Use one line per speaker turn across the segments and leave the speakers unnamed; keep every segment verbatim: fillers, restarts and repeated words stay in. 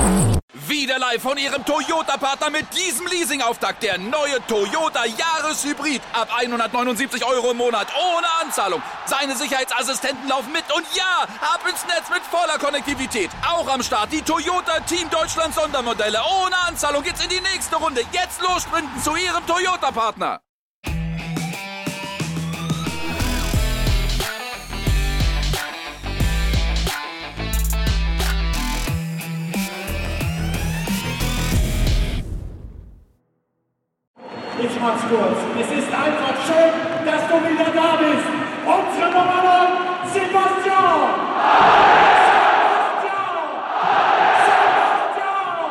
Wieder live von Ihrem Toyota-Partner mit diesem Leasing-Auftakt. Der neue Toyota Jahreshybrid. Ab hundertneunundsiebzig Euro im Monat. Ohne Anzahlung. Seine Sicherheitsassistenten laufen mit. Und ja, ab ins Netz mit voller Konnektivität. Auch am Start die Toyota Team Deutschland Sondermodelle. Ohne Anzahlung geht's in die nächste Runde. Jetzt los sprinten zu Ihrem Toyota-Partner.
Ich mach's kurz. Es ist einfach schön, dass du wieder da bist. Unsere Nummer neun, Sebastian! Sebastian! Sebastian!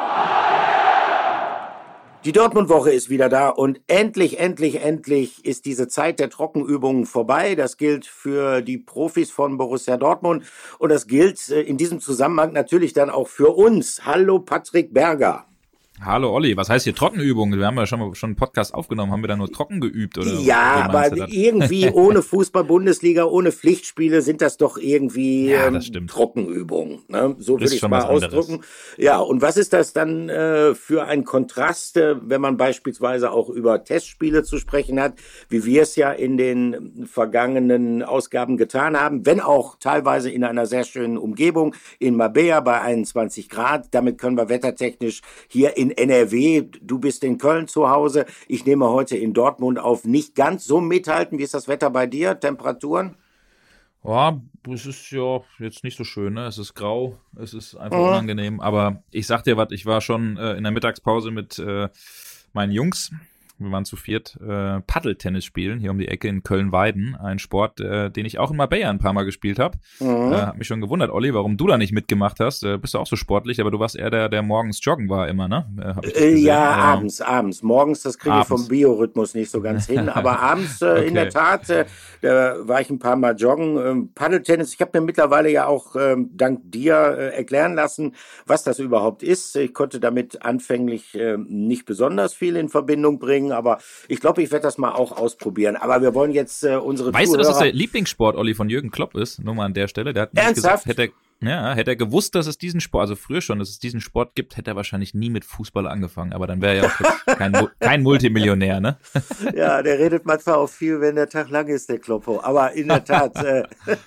Die Dortmund-Woche ist wieder da und endlich, endlich, endlich ist diese Zeit der Trockenübungen vorbei. Das gilt für die Profis von Borussia Dortmund und das gilt in diesem Zusammenhang natürlich dann auch für uns. Hallo Patrick Berger.
Hallo Olli, was heißt hier Trockenübungen? Wir haben ja schon mal schon einen Podcast aufgenommen, haben wir da nur trocken geübt? Oder
ja, aber irgendwie ohne Fußball-Bundesliga, ohne Pflichtspiele sind das doch irgendwie
ja,
ähm,
das stimmt.
Trockenübungen. Ne? So würde ich es mal
anderes.
ausdrücken. Ja, und was ist das dann äh, für ein Kontrast, äh, wenn man beispielsweise auch über Testspiele zu sprechen hat, wie wir es ja in den vergangenen Ausgaben getan haben, wenn auch teilweise in einer sehr schönen Umgebung, in Marbella bei einundzwanzig Grad. Damit können wir wettertechnisch hier in N R W, du bist in Köln zu Hause, ich nehme heute in Dortmund auf, nicht ganz so mithalten. Wie ist das Wetter bei dir? Temperaturen?
Ja, es ist ja jetzt nicht so schön, ne? Es ist grau, es ist einfach
mhm.
unangenehm, aber ich sag dir was, ich war schon äh, in der Mittagspause mit äh, meinen Jungs. Wir waren zu viert äh, Paddeltennis spielen, hier um die Ecke in Köln-Weiden. Ein Sport, äh, den ich auch in Marbella ein paar Mal gespielt habe. Mhm. Äh, hat mich schon gewundert, Olli, warum du da nicht mitgemacht hast. Äh, bist du auch so sportlich, aber du warst eher der, der morgens joggen war immer, ne? Äh, hab ich das
äh,
gesehen.
ja,
äh,
abends, abends. Morgens, das kriege ich vom Biorhythmus nicht so ganz hin. Aber abends, äh, okay. in der Tat, äh, da war ich ein paar Mal joggen. Ähm, Paddeltennis, ich habe mir mittlerweile ja auch ähm, dank dir äh, erklären lassen, was das überhaupt ist. Ich konnte damit anfänglich äh, nicht besonders viel in Verbindung bringen, aber ich glaube, ich werde das mal auch ausprobieren. Aber wir wollen jetzt äh, unsere
Weißt
Zuhörer...
du, dass das der Lieblingssport, Olli, von Jürgen Klopp ist? Nur mal an der Stelle. Der hat nicht
Ernsthaft?
gesagt, hätte er, ja, hätte er gewusst, dass es diesen Sport, also früher schon, dass es diesen Sport gibt, hätte er wahrscheinlich nie mit Fußball angefangen. Aber dann wäre er ja auch kein, kein Multimillionär, ne?
Ja, der redet manchmal auch viel, wenn der Tag lang ist, der Kloppo. Aber in der Tat, äh,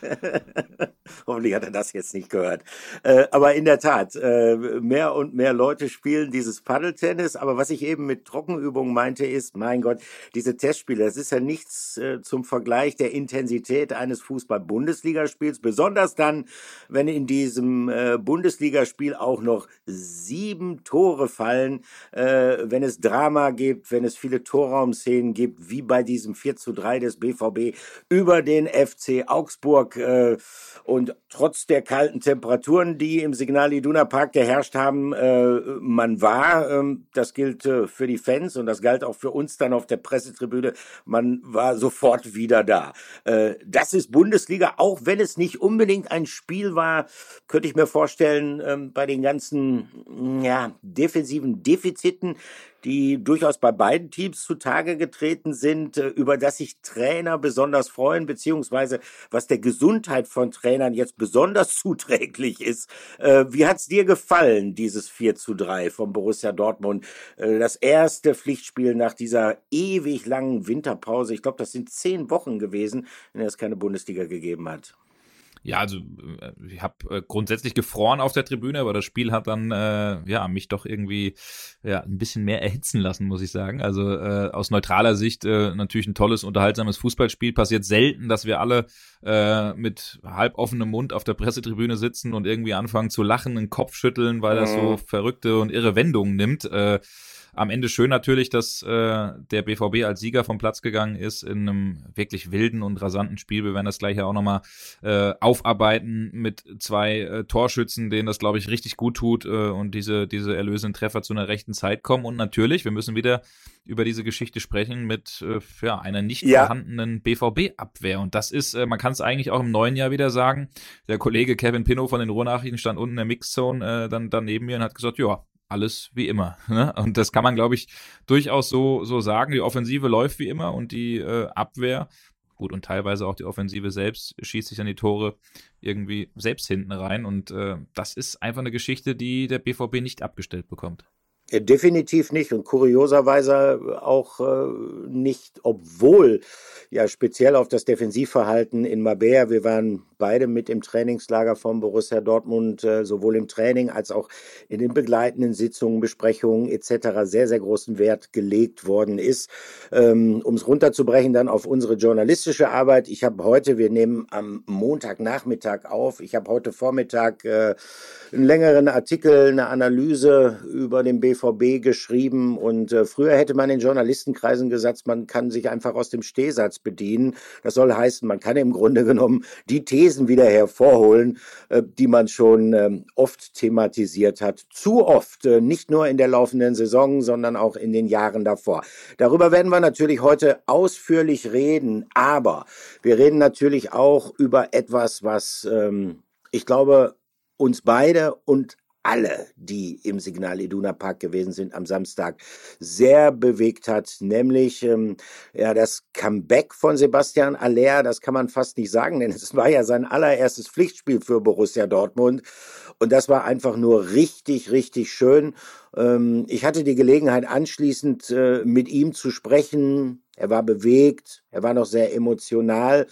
hoffentlich hat er das jetzt nicht gehört. Äh, aber in der Tat, äh, mehr und mehr Leute spielen dieses Paddeltennis. Aber was ich eben mit Trockenübungen meinte, ist, mein Gott, diese Testspiele, das ist ja nichts äh, zum Vergleich der Intensität eines Fußball-Bundesligaspiels. Besonders dann, wenn in diesem äh, Bundesligaspiel auch noch sieben Tore fallen, äh, wenn es Drama gibt, wenn es viele Torraumszenen gibt, wie bei diesem vier zu drei des B V B über den F C Augsburg. Äh, und trotz der kalten Temperaturen, die im Signal Iduna Park geherrscht haben, äh, man war, äh, das gilt äh, für die Fans und das galt auch für uns dann auf der Pressetribüne, man war sofort wieder da. Äh, das ist Bundesliga, auch wenn es nicht unbedingt ein Spiel war, könnte ich mir vorstellen, ähm, bei den ganzen ja, defensiven Defiziten, die durchaus bei beiden Teams zutage getreten sind, äh, über das sich Trainer besonders freuen, beziehungsweise was der Gesundheit von Trainern jetzt besonders zuträglich ist. Äh, wie hat's dir gefallen, dieses vier zu drei vom Borussia Dortmund? Äh, das erste Pflichtspiel nach dieser ewig langen Winterpause. Ich glaube, das sind zehn Wochen gewesen, in der es keine Bundesliga gegeben hat.
Ja, also ich habe äh, grundsätzlich gefroren auf der Tribüne, aber das Spiel hat dann äh, ja mich doch irgendwie ja ein bisschen mehr erhitzen lassen, muss ich sagen. Also äh, aus neutraler Sicht äh, natürlich ein tolles, unterhaltsames Fußballspiel. Passiert selten, dass wir alle äh, mit halb offenem Mund auf der Pressetribüne sitzen und irgendwie anfangen zu lachen, den Kopf schütteln, weil das so verrückte und irre Wendungen nimmt. Äh, Am Ende schön natürlich, dass äh, der B V B als Sieger vom Platz gegangen ist in einem wirklich wilden und rasanten Spiel. Wir werden das gleich ja auch nochmal äh, aufarbeiten mit zwei äh, Torschützen, denen das, glaube ich, richtig gut tut äh, und diese diese erlösenden Treffer zu einer rechten Zeit kommen. Und natürlich, wir müssen wieder über diese Geschichte sprechen mit äh, ja, einer nicht ja. vorhandenen B V B-Abwehr. Und das ist, äh, man kann es eigentlich auch im neuen Jahr wieder sagen, der Kollege Kevin Pinnow von den Ruhrnachrichten stand unten in der Mixzone äh, dann, dann neben mir und hat gesagt, ja, alles wie immer. Ne? Und das kann man, glaube ich, durchaus so so sagen. Die Offensive läuft wie immer und die äh, Abwehr gut, und teilweise auch die Offensive selbst schießt sich an die Tore irgendwie selbst hinten rein. Und äh, das ist einfach eine Geschichte, die der B V B nicht abgestellt bekommt.
Ja, definitiv nicht und kurioserweise auch äh, nicht, obwohl ja speziell auf das Defensivverhalten in Marbella, wir waren beide mit im Trainingslager von Borussia Dortmund, äh, sowohl im Training als auch in den begleitenden Sitzungen, Besprechungen et cetera sehr, sehr großen Wert gelegt worden ist. Ähm, um es runterzubrechen dann auf unsere journalistische Arbeit, ich habe heute, wir nehmen am Montagnachmittag auf, ich habe heute Vormittag äh, einen längeren Artikel, eine Analyse über den B V B geschrieben und äh, früher hätte man in Journalistenkreisen gesagt, man kann sich einfach aus dem Stehsatz bedienen. Das soll heißen, man kann im Grunde genommen die Thesen wieder hervorholen, äh, die man schon äh, oft thematisiert hat. Zu oft, äh, nicht nur in der laufenden Saison, sondern auch in den Jahren davor. Darüber werden wir natürlich heute ausführlich reden, aber wir reden natürlich auch über etwas, was ähm, ich glaube, uns beide und alle, die im Signal Iduna Park gewesen sind am Samstag, sehr bewegt hat, nämlich ähm, ja das Comeback von Sebastian Haller, das kann man fast nicht sagen, denn es war ja sein allererstes Pflichtspiel für Borussia Dortmund und das war einfach nur richtig, richtig schön. Ähm, ich hatte die Gelegenheit anschließend äh, mit ihm zu sprechen. Er war bewegt, er war noch sehr emotional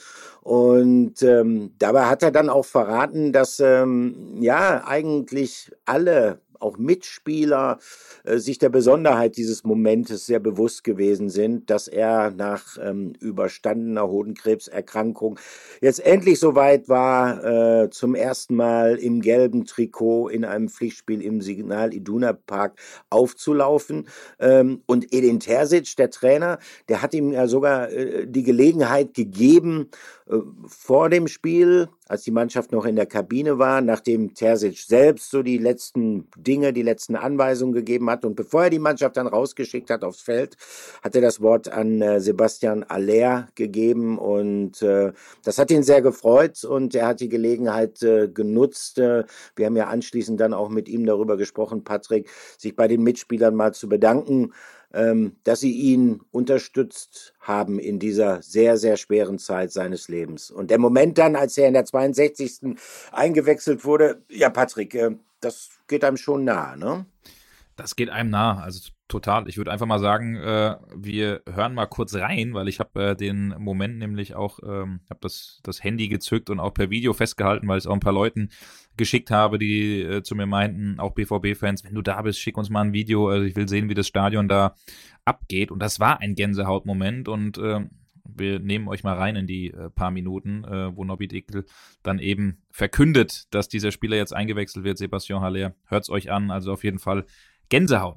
und ähm, dabei hat er dann auch verraten, dass ähm, ja eigentlich alle, auch Mitspieler, äh, sich der Besonderheit dieses Momentes sehr bewusst gewesen sind, dass er nach ähm, überstandener Hodenkrebserkrankung jetzt endlich soweit war, äh, zum ersten Mal im gelben Trikot in einem Pflichtspiel im Signal Iduna Park aufzulaufen. Ähm, und Edin Terzic, der Trainer, der hat ihm ja sogar äh, die Gelegenheit gegeben, äh, vor dem Spiel, als die Mannschaft noch in der Kabine war, nachdem Terzic selbst so die letzten Dinge, die letzten Anweisungen gegeben hat und bevor er die Mannschaft dann rausgeschickt hat aufs Feld, hat er das Wort an äh, Sebastian Haller gegeben und äh, das hat ihn sehr gefreut und er hat die Gelegenheit äh, genutzt. Äh, wir haben ja anschließend dann auch mit ihm darüber gesprochen, Patrick, sich bei den Mitspielern mal zu bedanken, ähm, dass sie ihn unterstützt haben in dieser sehr, sehr schweren Zeit seines Lebens. Und der Moment dann, als er in der zweiundsechzigsten eingewechselt wurde, ja Patrick, äh, das geht einem schon nah, ne?
Das geht einem nah, also total. Ich würde einfach mal sagen, äh, wir hören mal kurz rein, weil ich habe äh, den Moment nämlich auch, ähm, habe das, das Handy gezückt und auch per Video festgehalten, weil ich es auch ein paar Leuten geschickt habe, die äh, zu mir meinten, auch B V B-Fans, wenn du da bist, schick uns mal ein Video, also ich will sehen, wie das Stadion da abgeht und das war ein Gänsehautmoment und äh, wir nehmen euch mal rein in die äh, paar Minuten, äh, wo Nobby Dickel dann eben verkündet, dass dieser Spieler jetzt eingewechselt wird, Sebastian Haller. Hört's euch an, also auf jeden Fall Gänsehaut.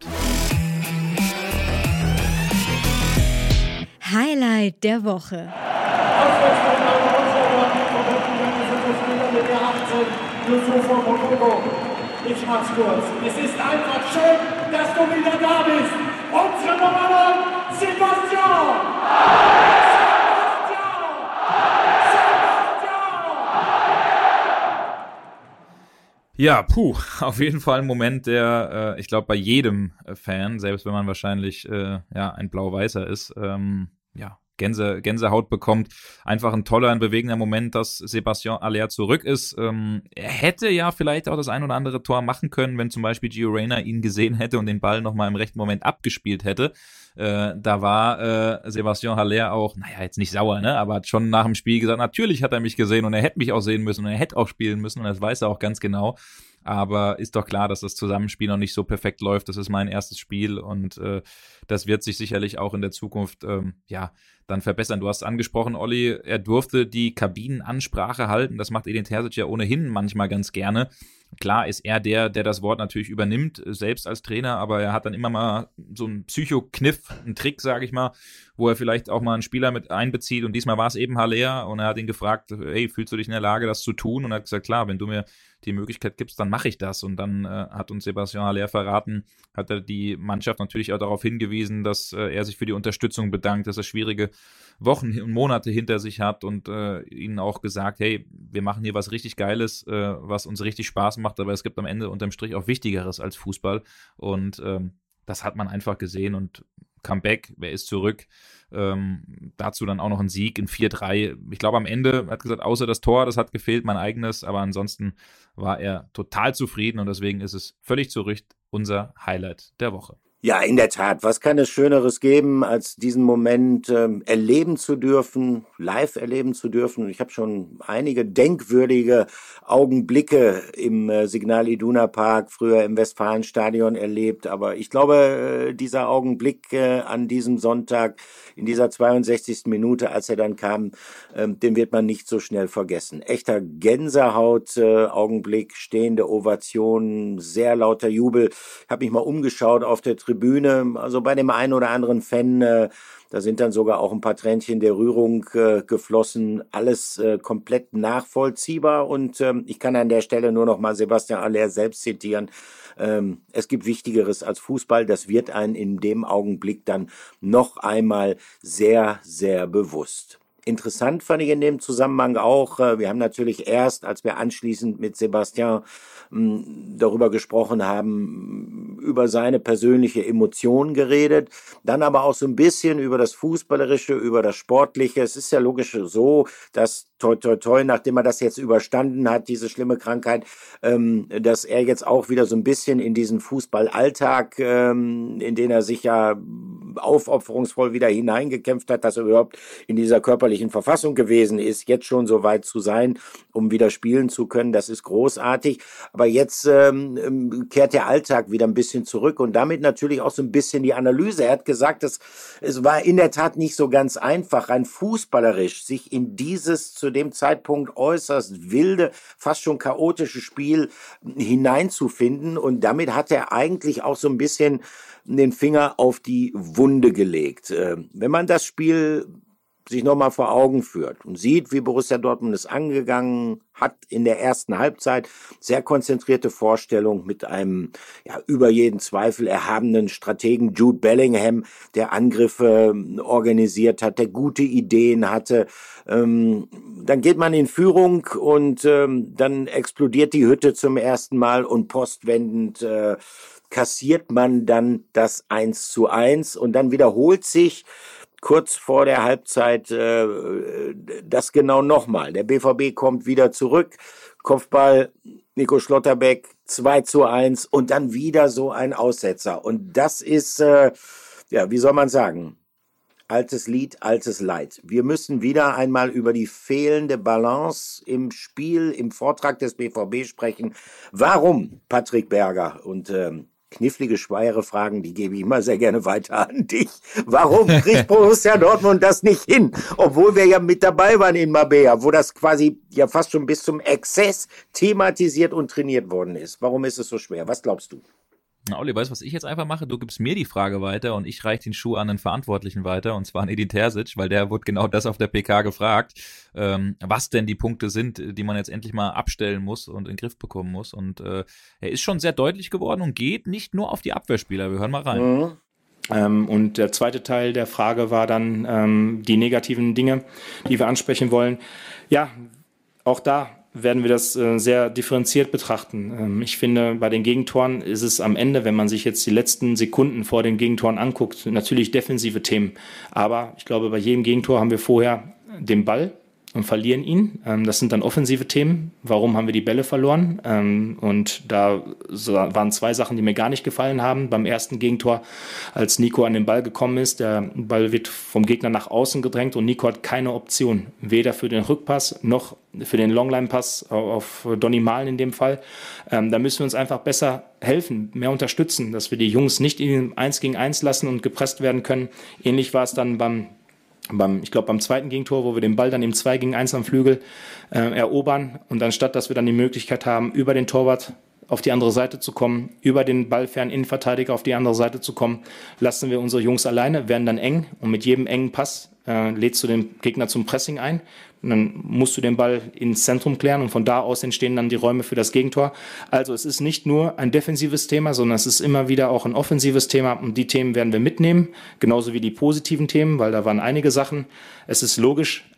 Highlight der Woche.
Ich mach's kurz. Es ist einfach schön, dass du wieder da bist. Unsere Nummer neun, Sebastian!
Ja, puh, auf jeden Fall ein Moment, der, äh, ich glaube, bei jedem Fan, selbst wenn man wahrscheinlich äh, ja ein Blau-Weißer ist, ähm, ja, Gänse, Gänsehaut bekommt. Einfach ein toller, ein bewegender Moment, dass Sebastian Haller zurück ist. Ähm, er hätte ja vielleicht auch das ein oder andere Tor machen können, wenn zum Beispiel Gio Reyna ihn gesehen hätte und den Ball nochmal im rechten Moment abgespielt hätte. Äh, da war äh, Sebastian Haller auch, naja, jetzt nicht sauer, ne, aber hat schon nach dem Spiel gesagt, natürlich hat er mich gesehen und er hätte mich auch sehen müssen und er hätte auch spielen müssen und das weiß er auch ganz genau. Aber ist doch klar, dass das Zusammenspiel noch nicht so perfekt läuft. Das ist mein erstes Spiel und äh, das wird sich sicherlich auch in der Zukunft ähm, ja dann verbessern. Du hast angesprochen, Olli, er durfte die Kabinenansprache halten. Das macht Edin Terzic ja ohnehin manchmal ganz gerne. Klar ist er der, der das Wort natürlich übernimmt, selbst als Trainer, aber er hat dann immer mal so einen Psychokniff, einen Trick, sage ich mal, wo er vielleicht auch mal einen Spieler mit einbezieht und diesmal war es eben Haller und er hat ihn gefragt, hey, fühlst du dich in der Lage, das zu tun? Und er hat gesagt, klar, wenn du mir die Möglichkeit gibst, dann mache ich das. Und dann äh, hat uns Sebastian Haller verraten, hat er die Mannschaft natürlich auch darauf hingewiesen, dass äh, er sich für die Unterstützung bedankt, dass er schwierige Wochen und Monate hinter sich hat und äh, ihnen auch gesagt, hey, wir machen hier was richtig Geiles, äh, was uns richtig Spaß macht, aber es gibt am Ende unterm Strich auch Wichtigeres als Fußball und ähm, das hat man einfach gesehen und Comeback, wer ist zurück? Ähm, dazu dann auch noch ein Sieg in vier drei. Ich glaube, am Ende, er hat gesagt, außer das Tor, das hat gefehlt, mein eigenes, aber ansonsten war er total zufrieden und deswegen ist es völlig zu Recht unser Highlight der Woche.
Ja, in der Tat. Was kann es Schöneres geben, als diesen Moment ähm, erleben zu dürfen, live erleben zu dürfen? Ich habe schon einige denkwürdige Augenblicke im äh, Signal Iduna Park, früher im Westfalenstadion erlebt. Aber ich glaube, äh, dieser Augenblick äh, an diesem Sonntag, in dieser zweiundsechzigsten Minute, als er dann kam, äh, den wird man nicht so schnell vergessen. Echter Gänsehaut-Augenblick, äh, stehende Ovationen, sehr lauter Jubel. Ich habe mich mal umgeschaut auf der Tribüne. Also bei dem einen oder anderen Fan, äh, da sind dann sogar auch ein paar Tränchen der Rührung äh, geflossen. Alles äh, komplett nachvollziehbar und ähm, ich kann an der Stelle nur noch mal Sebastian Haller selbst zitieren. Ähm, es gibt Wichtigeres als Fußball. Das wird einem in dem Augenblick dann noch einmal sehr, sehr bewusst. Interessant fand ich in dem Zusammenhang auch, äh, wir haben natürlich erst, als wir anschließend mit Sebastian mh, darüber gesprochen haben, über seine persönliche Emotion geredet, dann aber auch so ein bisschen über das Fußballerische, über das Sportliche. Es ist ja logisch so, dass toi toi toi, nachdem er das jetzt überstanden hat, diese schlimme Krankheit, ähm, dass er jetzt auch wieder so ein bisschen in diesen Fußballalltag, ähm, in den er sich ja aufopferungsvoll wieder hineingekämpft hat, dass er überhaupt in dieser körperlichen Verfassung gewesen ist, jetzt schon so weit zu sein, um wieder spielen zu können, das ist großartig. Aber jetzt ähm, kehrt der Alltag wieder ein bisschen zurück und damit natürlich auch so ein bisschen die Analyse. Er hat gesagt, dass es war in der Tat nicht so ganz einfach, rein fußballerisch sich in dieses zu dem Zeitpunkt äußerst wilde, fast schon chaotische Spiel hineinzufinden und damit hat er eigentlich auch so ein bisschen den Finger auf die Wunde gelegt. Wenn man das Spiel sich nochmal vor Augen führt und sieht, wie Borussia Dortmund es angegangen hat in der ersten Halbzeit, sehr konzentrierte Vorstellung mit einem ja über jeden Zweifel erhabenen Strategen Jude Bellingham, der Angriffe organisiert hat, der gute Ideen hatte. Ähm, dann geht man in Führung und ähm, dann explodiert die Hütte zum ersten Mal und postwendend äh, kassiert man dann das eins zu eins und dann wiederholt sich kurz vor der Halbzeit äh, das genau nochmal. Der B V B kommt wieder zurück, Kopfball Nico Schlotterbeck, zwei zu eins und dann wieder so ein Aussetzer. Und das ist, äh, ja, wie soll man sagen, altes Lied, altes Leid. Wir müssen wieder einmal über die fehlende Balance im Spiel, im Vortrag des B V B sprechen. Warum, Patrick Berger? Und ähm, knifflige, schwere Fragen, die gebe ich immer sehr gerne weiter an dich. Warum kriegt Borussia Dortmund das nicht hin? Obwohl wir ja mit dabei waren in Marbella, wo das quasi ja fast schon bis zum Exzess thematisiert und trainiert worden ist. Warum ist es so schwer? Was glaubst du?
Na, Olli, weißt du, was ich jetzt einfach mache? Du gibst mir die Frage weiter und ich reiche den Schuh an den Verantwortlichen weiter, und zwar an Edin Terzic, weil der wurde genau das auf der P K gefragt, ähm, was denn die Punkte sind, die man jetzt endlich mal abstellen muss und in den Griff bekommen muss. Und äh, er ist schon sehr deutlich geworden und geht nicht nur auf die Abwehrspieler. Wir hören mal rein.
Mhm.
Ähm, und der zweite Teil der Frage war dann ähm, die negativen Dinge, die wir ansprechen wollen. Ja, auch da werden wir das äh, sehr differenziert betrachten. Ähm, ich finde, bei den Gegentoren ist es am Ende, wenn man sich jetzt die letzten Sekunden vor den Gegentoren anguckt, natürlich defensive Themen. Aber ich glaube, bei jedem Gegentor haben wir vorher den Ball und verlieren ihn. Ähm, das sind dann offensive Themen. Warum haben wir die Bälle verloren? Ähm, und da so waren zwei Sachen, die mir gar nicht gefallen haben. Beim ersten Gegentor, als Nico an den Ball gekommen ist, der Ball wird vom Gegner nach außen gedrängt und Nico hat keine Option. Weder für den Rückpass noch für den Longline-Pass auf Donny Malen in dem Fall. Ähm, da müssen wir uns einfach besser helfen, mehr unterstützen, dass wir die Jungs nicht in eins gegen eins lassen und gepresst werden können. Ähnlich war es dann beim Beim, ich glaube beim zweiten Gegentor, wo wir den Ball dann im zwei gegen eins am Flügel äh, erobern und anstatt, dass wir dann die Möglichkeit haben, über den Torwart auf die andere Seite zu kommen, über den ballfernen Innenverteidiger auf die andere Seite zu kommen, lassen wir unsere Jungs alleine, werden dann eng und mit jedem engen Pass äh, lädst du den Gegner zum Pressing ein und dann musst du den Ball ins Zentrum klären und von da aus entstehen dann die Räume für das Gegentor. Also es ist nicht nur ein defensives Thema, sondern es ist immer wieder auch ein offensives Thema und die Themen werden wir mitnehmen, genauso wie die positiven Themen, weil da waren einige Sachen. Es ist logisch,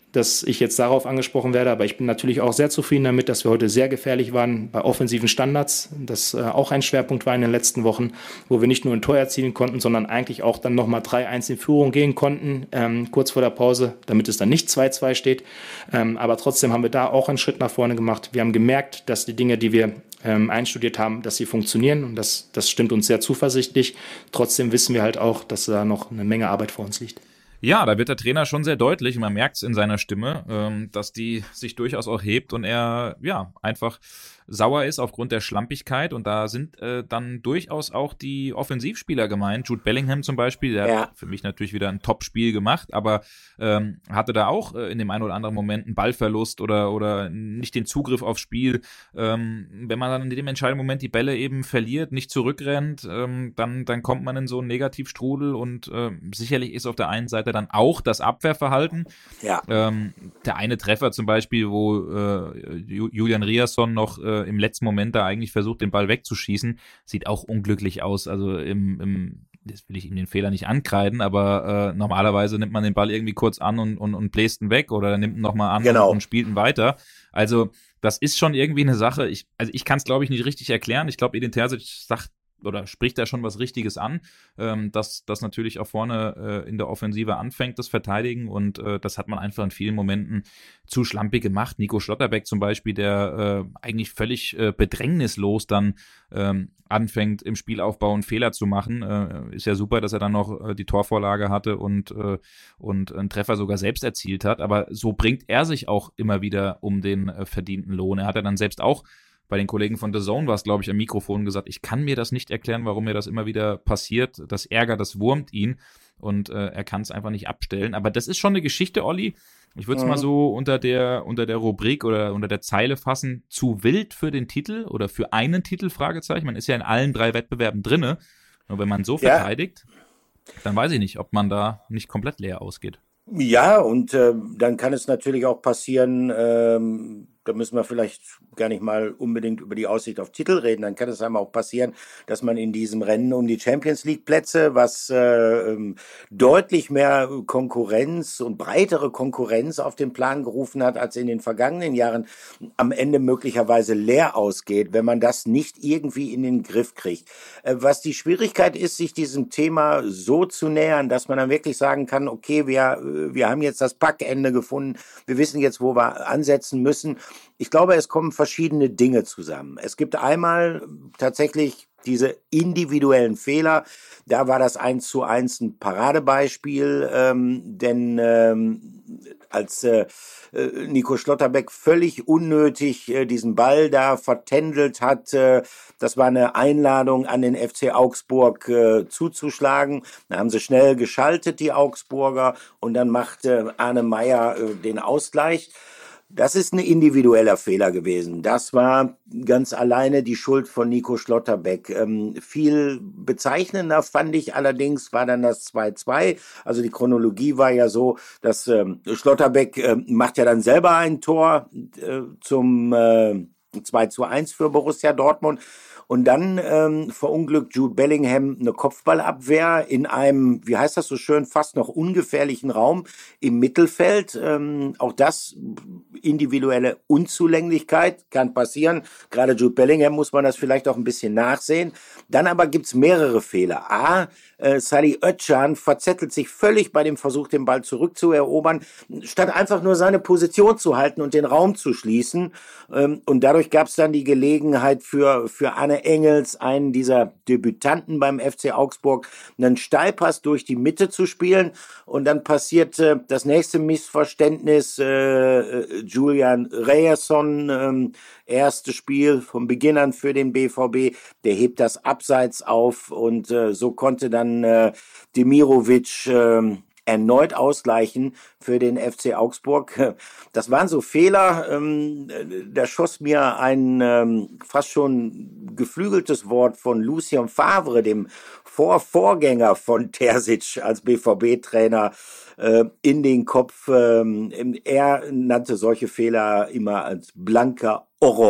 dass ich jetzt darauf angesprochen werde, aber ich bin natürlich auch sehr zufrieden damit, dass wir heute sehr gefährlich waren bei offensiven Standards. Das äh, auch ein Schwerpunkt war in den letzten Wochen, wo wir nicht nur ein Tor erzielen konnten, sondern eigentlich auch dann nochmal drei eins in Führung gehen konnten, ähm, kurz vor der Pause, damit es dann nicht zwei zwei steht. Ähm, aber trotzdem haben wir da auch einen Schritt nach vorne gemacht. Wir haben gemerkt, dass die Dinge, die wir ähm, einstudiert haben, dass sie funktionieren und das, das stimmt uns sehr zuversichtlich. Trotzdem wissen wir halt auch, dass da noch eine Menge Arbeit vor uns liegt.
Ja, da wird der Trainer schon sehr deutlich, man merkt es in seiner Stimme, ähm, dass die sich durchaus auch hebt und er ja einfach sauer ist aufgrund der Schlampigkeit und da sind äh, dann durchaus auch die Offensivspieler gemeint. Jude Bellingham zum Beispiel, der ja. hat für mich natürlich wieder ein Top-Spiel gemacht, aber ähm, hatte da auch äh, in dem einen oder anderen Moment einen Ballverlust oder oder nicht den Zugriff aufs Spiel. Ähm, wenn man dann in dem entscheidenden Moment die Bälle eben verliert, nicht zurückrennt, ähm, dann dann kommt man in so einen Negativstrudel und äh, sicherlich ist auf der einen Seite dann auch das Abwehrverhalten. Ja. Ähm, der eine Treffer zum Beispiel, wo äh, Julian Riasson noch äh, im letzten Moment da eigentlich versucht, den Ball wegzuschießen, sieht auch unglücklich aus. Also im, im jetzt will ich ihm den Fehler nicht ankreiden, aber äh, normalerweise nimmt man den Ball irgendwie kurz an und, und, und bläst ihn weg oder nimmt ihn nochmal an genau. und, und spielt ihn weiter. Also das ist schon irgendwie eine Sache. Ich, also ich kann es, glaube ich, nicht richtig erklären. Ich glaube, Edin Terzic sagt oder spricht da schon was Richtiges an, ähm, dass das natürlich auch vorne äh, in der Offensive anfängt, das Verteidigen und äh, das hat man einfach in vielen Momenten zu schlampig gemacht. Nico Schlotterbeck zum Beispiel, der äh, eigentlich völlig äh, bedrängnislos dann ähm, anfängt im Spielaufbau einen Fehler zu machen. Äh, ist ja super, dass er dann noch äh, die Torvorlage hatte und, äh, und einen Treffer sogar selbst erzielt hat, aber so bringt er sich auch immer wieder um den äh, verdienten Lohn. Er hat ja dann selbst auch bei den Kollegen von The Zone war es, glaube ich, am Mikrofon gesagt, ich kann mir das nicht erklären, warum mir das immer wieder passiert. Das Ärger, das wurmt ihn und äh, er kann es einfach nicht abstellen. Aber das ist schon eine Geschichte, Olli. Ich würde es mhm. mal so unter der unter der Rubrik oder unter der Zeile fassen, zu wild für den Titel oder für einen Titel, Fragezeichen. Man ist ja in allen drei Wettbewerben drinne. Nur wenn man so ja. verteidigt, dann weiß ich nicht, ob man da nicht komplett leer ausgeht.
Ja, und äh, dann kann es natürlich auch passieren, ähm, da müssen wir vielleicht gar nicht mal unbedingt über die Aussicht auf Titel reden, dann kann es einem auch passieren, dass man in diesem Rennen um die Champions League Plätze, was äh, ähm, deutlich mehr Konkurrenz und breitere Konkurrenz auf den Plan gerufen hat, als in den vergangenen Jahren, am Ende möglicherweise leer ausgeht, wenn man das nicht irgendwie in den Griff kriegt. Äh, was die Schwierigkeit ist, sich diesem Thema so zu nähern, dass man dann wirklich sagen kann, okay, wir, wir haben jetzt das Packende gefunden, wir wissen jetzt, wo wir ansetzen müssen. Ich glaube, es kommen verschiedene Dinge zusammen. Es gibt einmal tatsächlich diese individuellen Fehler. Da war das eins zu eins ein Paradebeispiel, ähm, denn ähm, als äh, Nico Schlotterbeck völlig unnötig äh, diesen Ball da vertändelt hat, äh, das war eine Einladung an den F C Augsburg äh, zuzuschlagen. Da haben sie schnell geschaltet, die Augsburger, und dann machte Arne Meyer äh, den Ausgleich. Das ist ein individueller Fehler gewesen. Das war ganz alleine die Schuld von Nico Schlotterbeck. Ähm, viel bezeichnender fand ich allerdings war dann das zwei zwei. Also die Chronologie war ja so, dass ähm, Schlotterbeck äh, macht ja dann selber ein Tor äh, zum äh, zwei zu eins für Borussia Dortmund. Und dann ähm, verunglückt Jude Bellingham eine Kopfballabwehr in einem, wie heißt das so schön, fast noch ungefährlichen Raum im Mittelfeld. Ähm, auch das individuelle Unzulänglichkeit kann passieren. Gerade Jude Bellingham muss man das vielleicht auch ein bisschen nachsehen. Dann aber gibt's mehrere Fehler. A, äh, Salih Özcan verzettelt sich völlig bei dem Versuch, den Ball zurückzuerobern, statt einfach nur seine Position zu halten und den Raum zu schließen. Ähm, und dadurch gab's dann die Gelegenheit für, für Arne Engels, einen dieser Debütanten beim F C Augsburg, einen Steilpass durch die Mitte zu spielen. Und dann passierte das nächste Missverständnis. Äh, Julian Riasson, ähm, erstes Spiel vom Beginn an für den B V B, der hebt das Abseits auf und äh, so konnte dann äh, Demirovic äh, erneut ausgleichen für den F C Augsburg. Das waren so Fehler, ähm, da schoss mir ein ähm, fast schon geflügeltes Wort von Lucien Favre, dem Vorvorgänger von Terzic als B V B-Trainer, äh, in den Kopf. Ähm, er nannte solche Fehler immer als blanker Horror.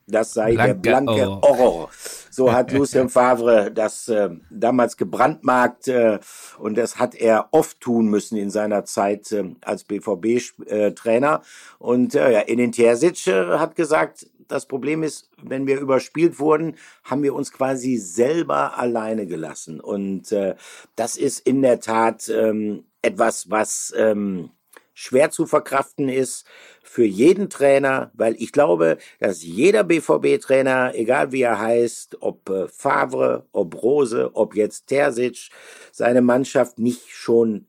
das sei
Blanke
der blanke
Horror.
Horror. So hat Lucien Favre das äh, damals gebrandmarkt äh, und das hat er oft tun müssen in seiner Zeit äh, als B V B-Trainer. Und äh, ja, Edin Terzic äh, hat gesagt, das Problem ist, wenn wir überspielt wurden, haben wir uns quasi selber alleine gelassen. Und äh, das ist in der Tat ähm, etwas, was ähm, schwer zu verkraften ist für jeden Trainer, weil ich glaube, dass jeder B V B-Trainer, egal wie er heißt, ob äh, Favre, ob Rose, ob jetzt Terzic, seine Mannschaft nicht schon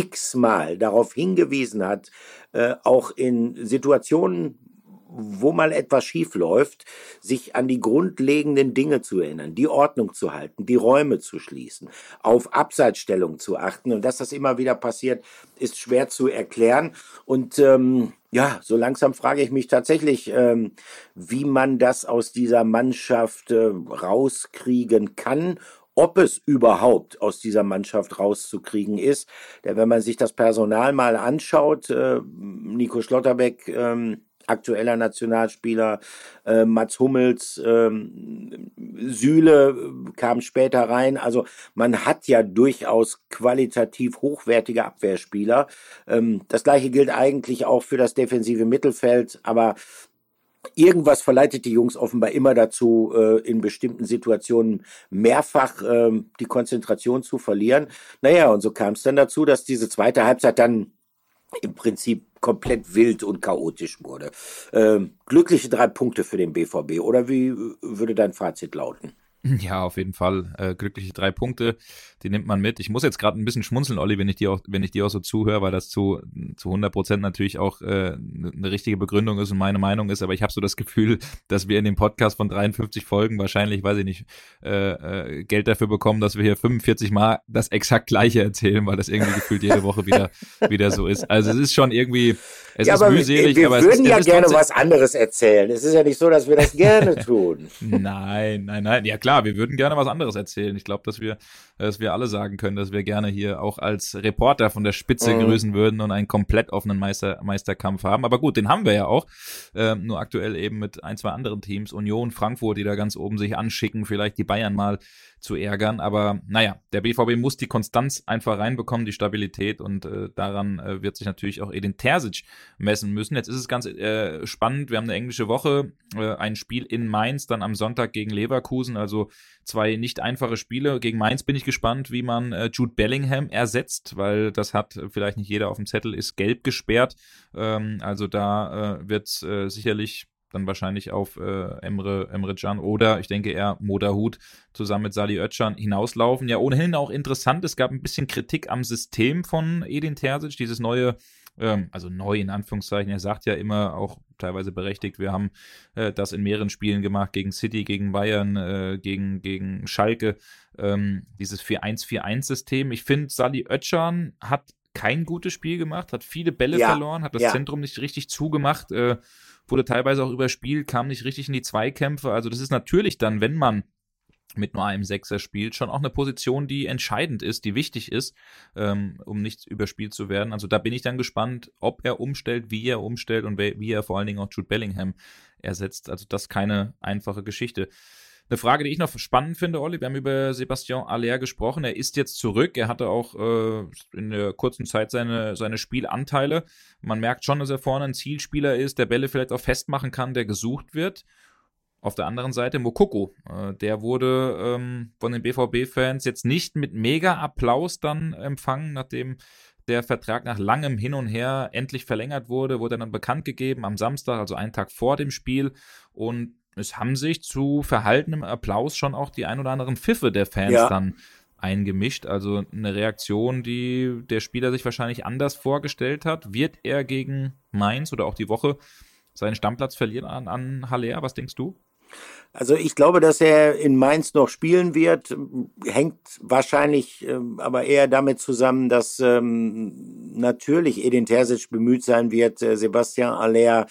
x-mal darauf hingewiesen hat, äh, auch in Situationen, wo mal etwas schief läuft, sich an die grundlegenden Dinge zu erinnern, die Ordnung zu halten, die Räume zu schließen, auf Abseitsstellung zu achten. Und dass das immer wieder passiert, ist schwer zu erklären. Und ähm, ja, so langsam frage ich mich tatsächlich, ähm, wie man das aus dieser Mannschaft äh, rauskriegen kann, ob es überhaupt aus dieser Mannschaft rauszukriegen ist. Denn wenn man sich das Personal mal anschaut, äh, Nico Schlotterbeck, ähm, aktueller Nationalspieler, äh, Mats Hummels, ähm, Süle kam später rein. Also man hat ja durchaus qualitativ hochwertige Abwehrspieler. Ähm, das gleiche gilt eigentlich auch für das defensive Mittelfeld, aber irgendwas verleitet die Jungs offenbar immer dazu, äh, in bestimmten Situationen mehrfach äh, die Konzentration zu verlieren. Naja, und so kam es dann dazu, dass diese zweite Halbzeit dann im Prinzip komplett wild und chaotisch wurde. Ähm, glückliche drei Punkte für den B V B, oder wie würde dein Fazit lauten?
Ja, auf jeden Fall. Äh, glückliche drei Punkte, die nimmt man mit. Ich muss jetzt gerade ein bisschen schmunzeln, Olli, wenn ich dir auch, wenn ich dir auch so zuhöre, weil das zu zu hundert Prozent natürlich auch äh, eine richtige Begründung ist und meine Meinung ist. Aber ich habe so das Gefühl, dass wir in dem Podcast von dreiundfünfzig Folgen wahrscheinlich, weiß ich nicht, äh, äh, Geld dafür bekommen, dass wir hier fünfundvierzig Mal das exakt Gleiche erzählen, weil das irgendwie gefühlt jede Woche wieder wieder so ist. Also es ist schon irgendwie, es
ja,
ist
aber
mühselig.
Wir, wir
aber
würden
es ist,
ja
es ist
gerne
trotzdem
was anderes erzählen. Es ist ja nicht so, dass wir das gerne tun.
Nein, nein, nein. Ja klar, wir würden gerne was anderes erzählen. Ich glaube, dass wir, dass wir alle sagen können, dass wir gerne hier auch als Reporter von der Spitze mhm. grüßen würden und einen komplett offenen Meister, Meisterkampf haben. Aber gut, den haben wir ja auch. Ähm, nur aktuell eben mit ein, zwei anderen Teams. Union, Frankfurt, die da ganz oben sich anschicken, vielleicht die Bayern mal zu ärgern. Aber naja, der B V B muss die Konstanz einfach reinbekommen, die Stabilität. Und äh, daran äh, wird sich natürlich auch Edin Terzic messen müssen. Jetzt ist es ganz äh, spannend. Wir haben eine englische Woche, äh, ein Spiel in Mainz, dann am Sonntag gegen Leverkusen. Also zwei nicht einfache Spiele. Gegen Mainz bin ich gespannt, wie man äh, Jude Bellingham ersetzt, weil das hat vielleicht nicht jeder auf dem Zettel, ist gelb gesperrt. Ähm, also da äh, wird es äh, sicherlich dann wahrscheinlich auf äh, Emre, Emre Can oder ich denke eher Moderhut zusammen mit Salih Özcan hinauslaufen. Ja, ohnehin auch interessant, es gab ein bisschen Kritik am System von Edin Terzic, dieses neue, ähm, also neu in Anführungszeichen, er sagt ja immer auch teilweise berechtigt, wir haben äh, das in mehreren Spielen gemacht, gegen City, gegen Bayern, äh, gegen, gegen Schalke, ähm, dieses vier eins vier eins System. Ich finde, Salih Özcan hat kein gutes Spiel gemacht, hat viele Bälle ja, verloren, hat das ja. Zentrum nicht richtig zugemacht, äh, wurde teilweise auch überspielt, kam nicht richtig in die Zweikämpfe. Also das ist natürlich dann, wenn man mit nur einem Sechser spielt, schon auch eine Position, die entscheidend ist, die wichtig ist, ähm, um nicht überspielt zu werden. Also da bin ich dann gespannt, ob er umstellt, wie er umstellt und wie er vor allen Dingen auch Jude Bellingham ersetzt. Also das ist keine einfache Geschichte. Eine Frage, die ich noch spannend finde, Olli, wir haben über Sébastien Haller gesprochen, er ist jetzt zurück, er hatte auch äh, in der kurzen Zeit seine, seine Spielanteile. Man merkt schon, dass er vorne ein Zielspieler ist, der Bälle vielleicht auch festmachen kann, der gesucht wird. Auf der anderen Seite Moukoko, äh, der wurde ähm, von den B V B-Fans jetzt nicht mit mega Applaus dann empfangen, nachdem der Vertrag nach langem Hin und Her endlich verlängert wurde, wurde dann bekannt gegeben am Samstag, also einen Tag vor dem Spiel, und es haben sich zu verhaltenem Applaus schon auch die ein oder anderen Pfiffe der Fans ja. dann eingemischt. Also eine Reaktion, die der Spieler sich wahrscheinlich anders vorgestellt hat. Wird er gegen Mainz oder auch die Woche seinen Stammplatz verlieren an, an Haller? Was denkst du?
Also ich glaube, dass er in Mainz noch spielen wird, hängt wahrscheinlich ähm, aber eher damit zusammen, dass ähm, natürlich Edin Terzic bemüht sein wird, äh, Sébastien Haller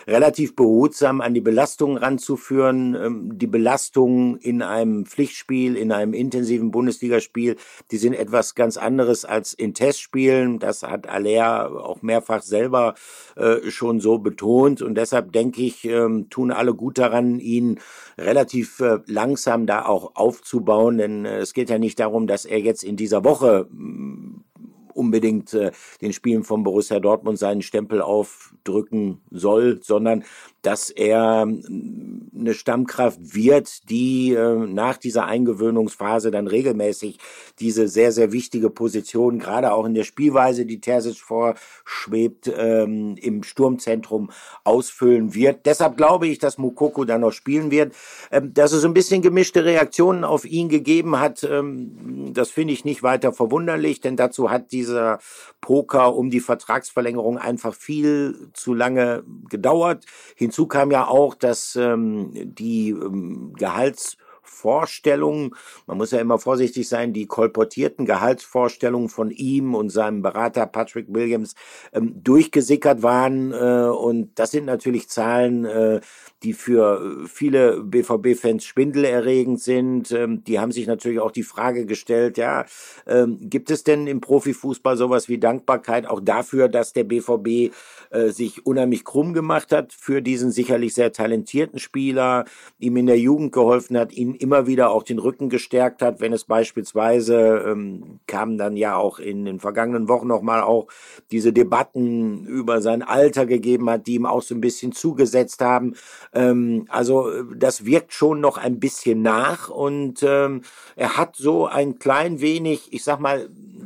relativ behutsam an die Belastungen ranzuführen. Ähm, die Belastungen in einem Pflichtspiel, in einem intensiven Bundesligaspiel, die sind etwas ganz anderes als in Testspielen. Das hat Aller auch mehrfach selber äh, schon so betont. Und deshalb denke ich, ähm, tun alle gut daran, ihn relativ äh, langsam da auch aufzubauen. Denn äh, es geht ja nicht darum, dass er jetzt in dieser Woche mh, unbedingt äh, den Spielen von Borussia Dortmund seinen Stempel aufdrücken soll, sondern dass er eine Stammkraft wird, die äh, nach dieser Eingewöhnungsphase dann regelmäßig diese sehr, sehr wichtige Position, gerade auch in der Spielweise, die Terzic vorschwebt, ähm, im Sturmzentrum ausfüllen wird. Deshalb glaube ich, dass Moukoko dann noch spielen wird. Ähm, dass es ein bisschen gemischte Reaktionen auf ihn gegeben hat, ähm, das finde ich nicht weiter verwunderlich, denn dazu hat dieser Poker um die Vertragsverlängerung einfach viel zu lange gedauert. Hinzu kam ja auch, dass ähm, die ähm, Gehaltsvorstellungen, man muss ja immer vorsichtig sein, die kolportierten Gehaltsvorstellungen von ihm und seinem Berater Patrick Williams ähm, durchgesickert waren. Äh, und das sind natürlich Zahlen, äh, die für viele B V B-Fans schwindelerregend sind. Ähm, die haben sich natürlich auch die Frage gestellt, ja, ähm, gibt es denn im Profifußball sowas wie Dankbarkeit auch dafür, dass der B V B äh, sich unheimlich krumm gemacht hat für diesen sicherlich sehr talentierten Spieler, ihm in der Jugend geholfen hat, ihn immer wieder auch den Rücken gestärkt hat, wenn es beispielsweise, ähm, kamen dann ja auch in den vergangenen Wochen nochmal auch diese Debatten über sein Alter gegeben hat, die ihm auch so ein bisschen zugesetzt haben. Ähm, also das wirkt schon noch ein bisschen nach und ähm, er hat so ein klein wenig, ich sag mal,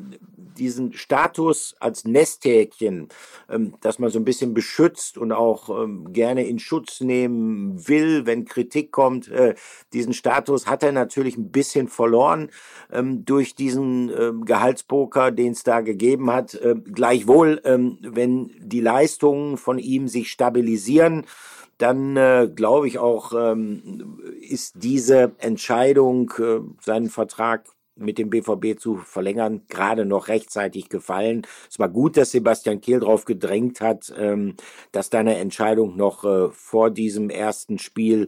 diesen Status als Nesthäkchen, ähm, dass man so ein bisschen beschützt und auch ähm, gerne in Schutz nehmen will, wenn Kritik kommt. Äh, diesen Status hat er natürlich ein bisschen verloren ähm, durch diesen ähm, Gehaltspoker, den es da gegeben hat. Äh, gleichwohl, ähm, wenn die Leistungen von ihm sich stabilisieren, dann äh, glaube ich auch, ähm, ist diese Entscheidung, äh, seinen Vertrag mit dem B V B zu verlängern, gerade noch rechtzeitig gefallen. Es war gut, dass Sebastian Kehl drauf gedrängt hat, ähm, dass da eine Entscheidung noch äh, vor diesem ersten Spiel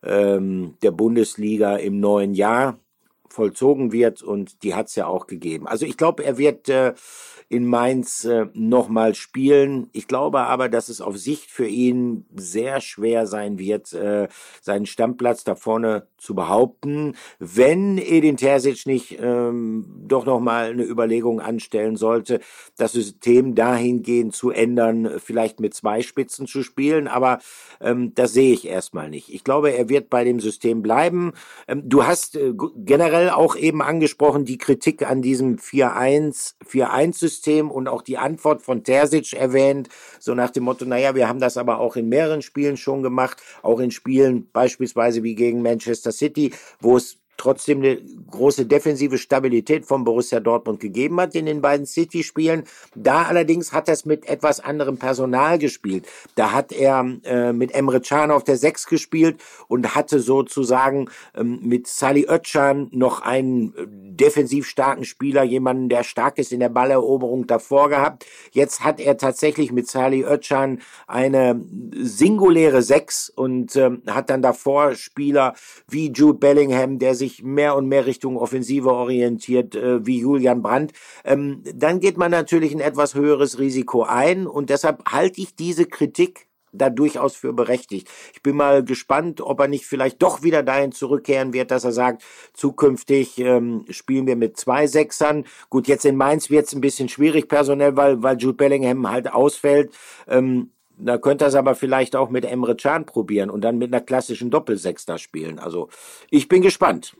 ähm, der Bundesliga im neuen Jahr vollzogen wird und die hat es ja auch gegeben. Also ich glaube, er wird äh, in Mainz äh, nochmal spielen. Ich glaube aber, dass es auf Sicht für ihn sehr schwer sein wird, äh, seinen Stammplatz da vorne zu behaupten, wenn Edin Terzic nicht ähm, doch nochmal eine Überlegung anstellen sollte, das System dahingehend zu ändern, vielleicht mit zwei Spitzen zu spielen, aber ähm, das sehe ich erstmal nicht. Ich glaube, er wird bei dem System bleiben. Ähm, du hast äh, generell auch eben angesprochen, die Kritik an diesem vier eins System und auch die Antwort von Terzic erwähnt, so nach dem Motto, naja, wir haben das aber auch in mehreren Spielen schon gemacht, auch in Spielen beispielsweise wie gegen Manchester City, wo es trotzdem eine große defensive Stabilität von Borussia Dortmund gegeben hat in den beiden City-Spielen. Da allerdings hat er es mit etwas anderem Personal gespielt. Da hat er äh, mit Emre Can auf der sechs gespielt und hatte sozusagen ähm, mit Salih Özcan noch einen äh, defensiv starken Spieler, jemanden, der stark ist in der Balleroberung davor gehabt. Jetzt hat er tatsächlich mit Salih Özcan eine singuläre sechs und ähm, hat dann davor Spieler wie Jude Bellingham, der sich mehr und mehr Richtung Offensive orientiert, äh, wie Julian Brandt, ähm, dann geht man natürlich ein etwas höheres Risiko ein und deshalb halte ich diese Kritik da durchaus für berechtigt. Ich bin mal gespannt, ob er nicht vielleicht doch wieder dahin zurückkehren wird, dass er sagt, zukünftig ähm, spielen wir mit zwei Sechsern. Gut, jetzt in Mainz wird es ein bisschen schwierig personell, weil, weil Jude Bellingham halt ausfällt. Ähm, Da könnte er es aber vielleicht auch mit Emre Can probieren und dann mit einer klassischen Doppelsechs da spielen. Also ich bin gespannt.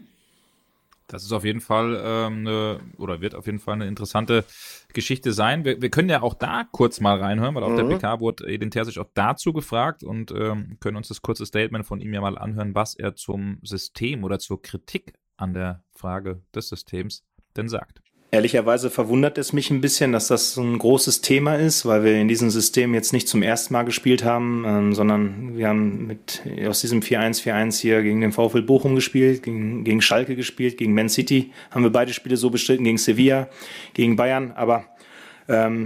Das ist auf jeden Fall ähm, eine, oder wird auf jeden Fall eine interessante Geschichte sein. Wir, wir können ja auch da kurz mal reinhören, weil auf mhm. der P K wurde Edin Terzic auch dazu gefragt und ähm, können uns das kurze Statement von ihm ja mal anhören, was er zum System oder zur Kritik an der Frage des Systems denn sagt.
Ehrlicherweise verwundert es mich ein bisschen, dass das ein großes Thema ist, weil wir in diesem System jetzt nicht zum ersten Mal gespielt haben, ähm, sondern wir haben mit aus diesem vier eins vier eins hier gegen den VfL Bochum gespielt, gegen, gegen Schalke gespielt, gegen Man City haben wir beide Spiele so bestritten, gegen Sevilla, gegen Bayern, aber ähm,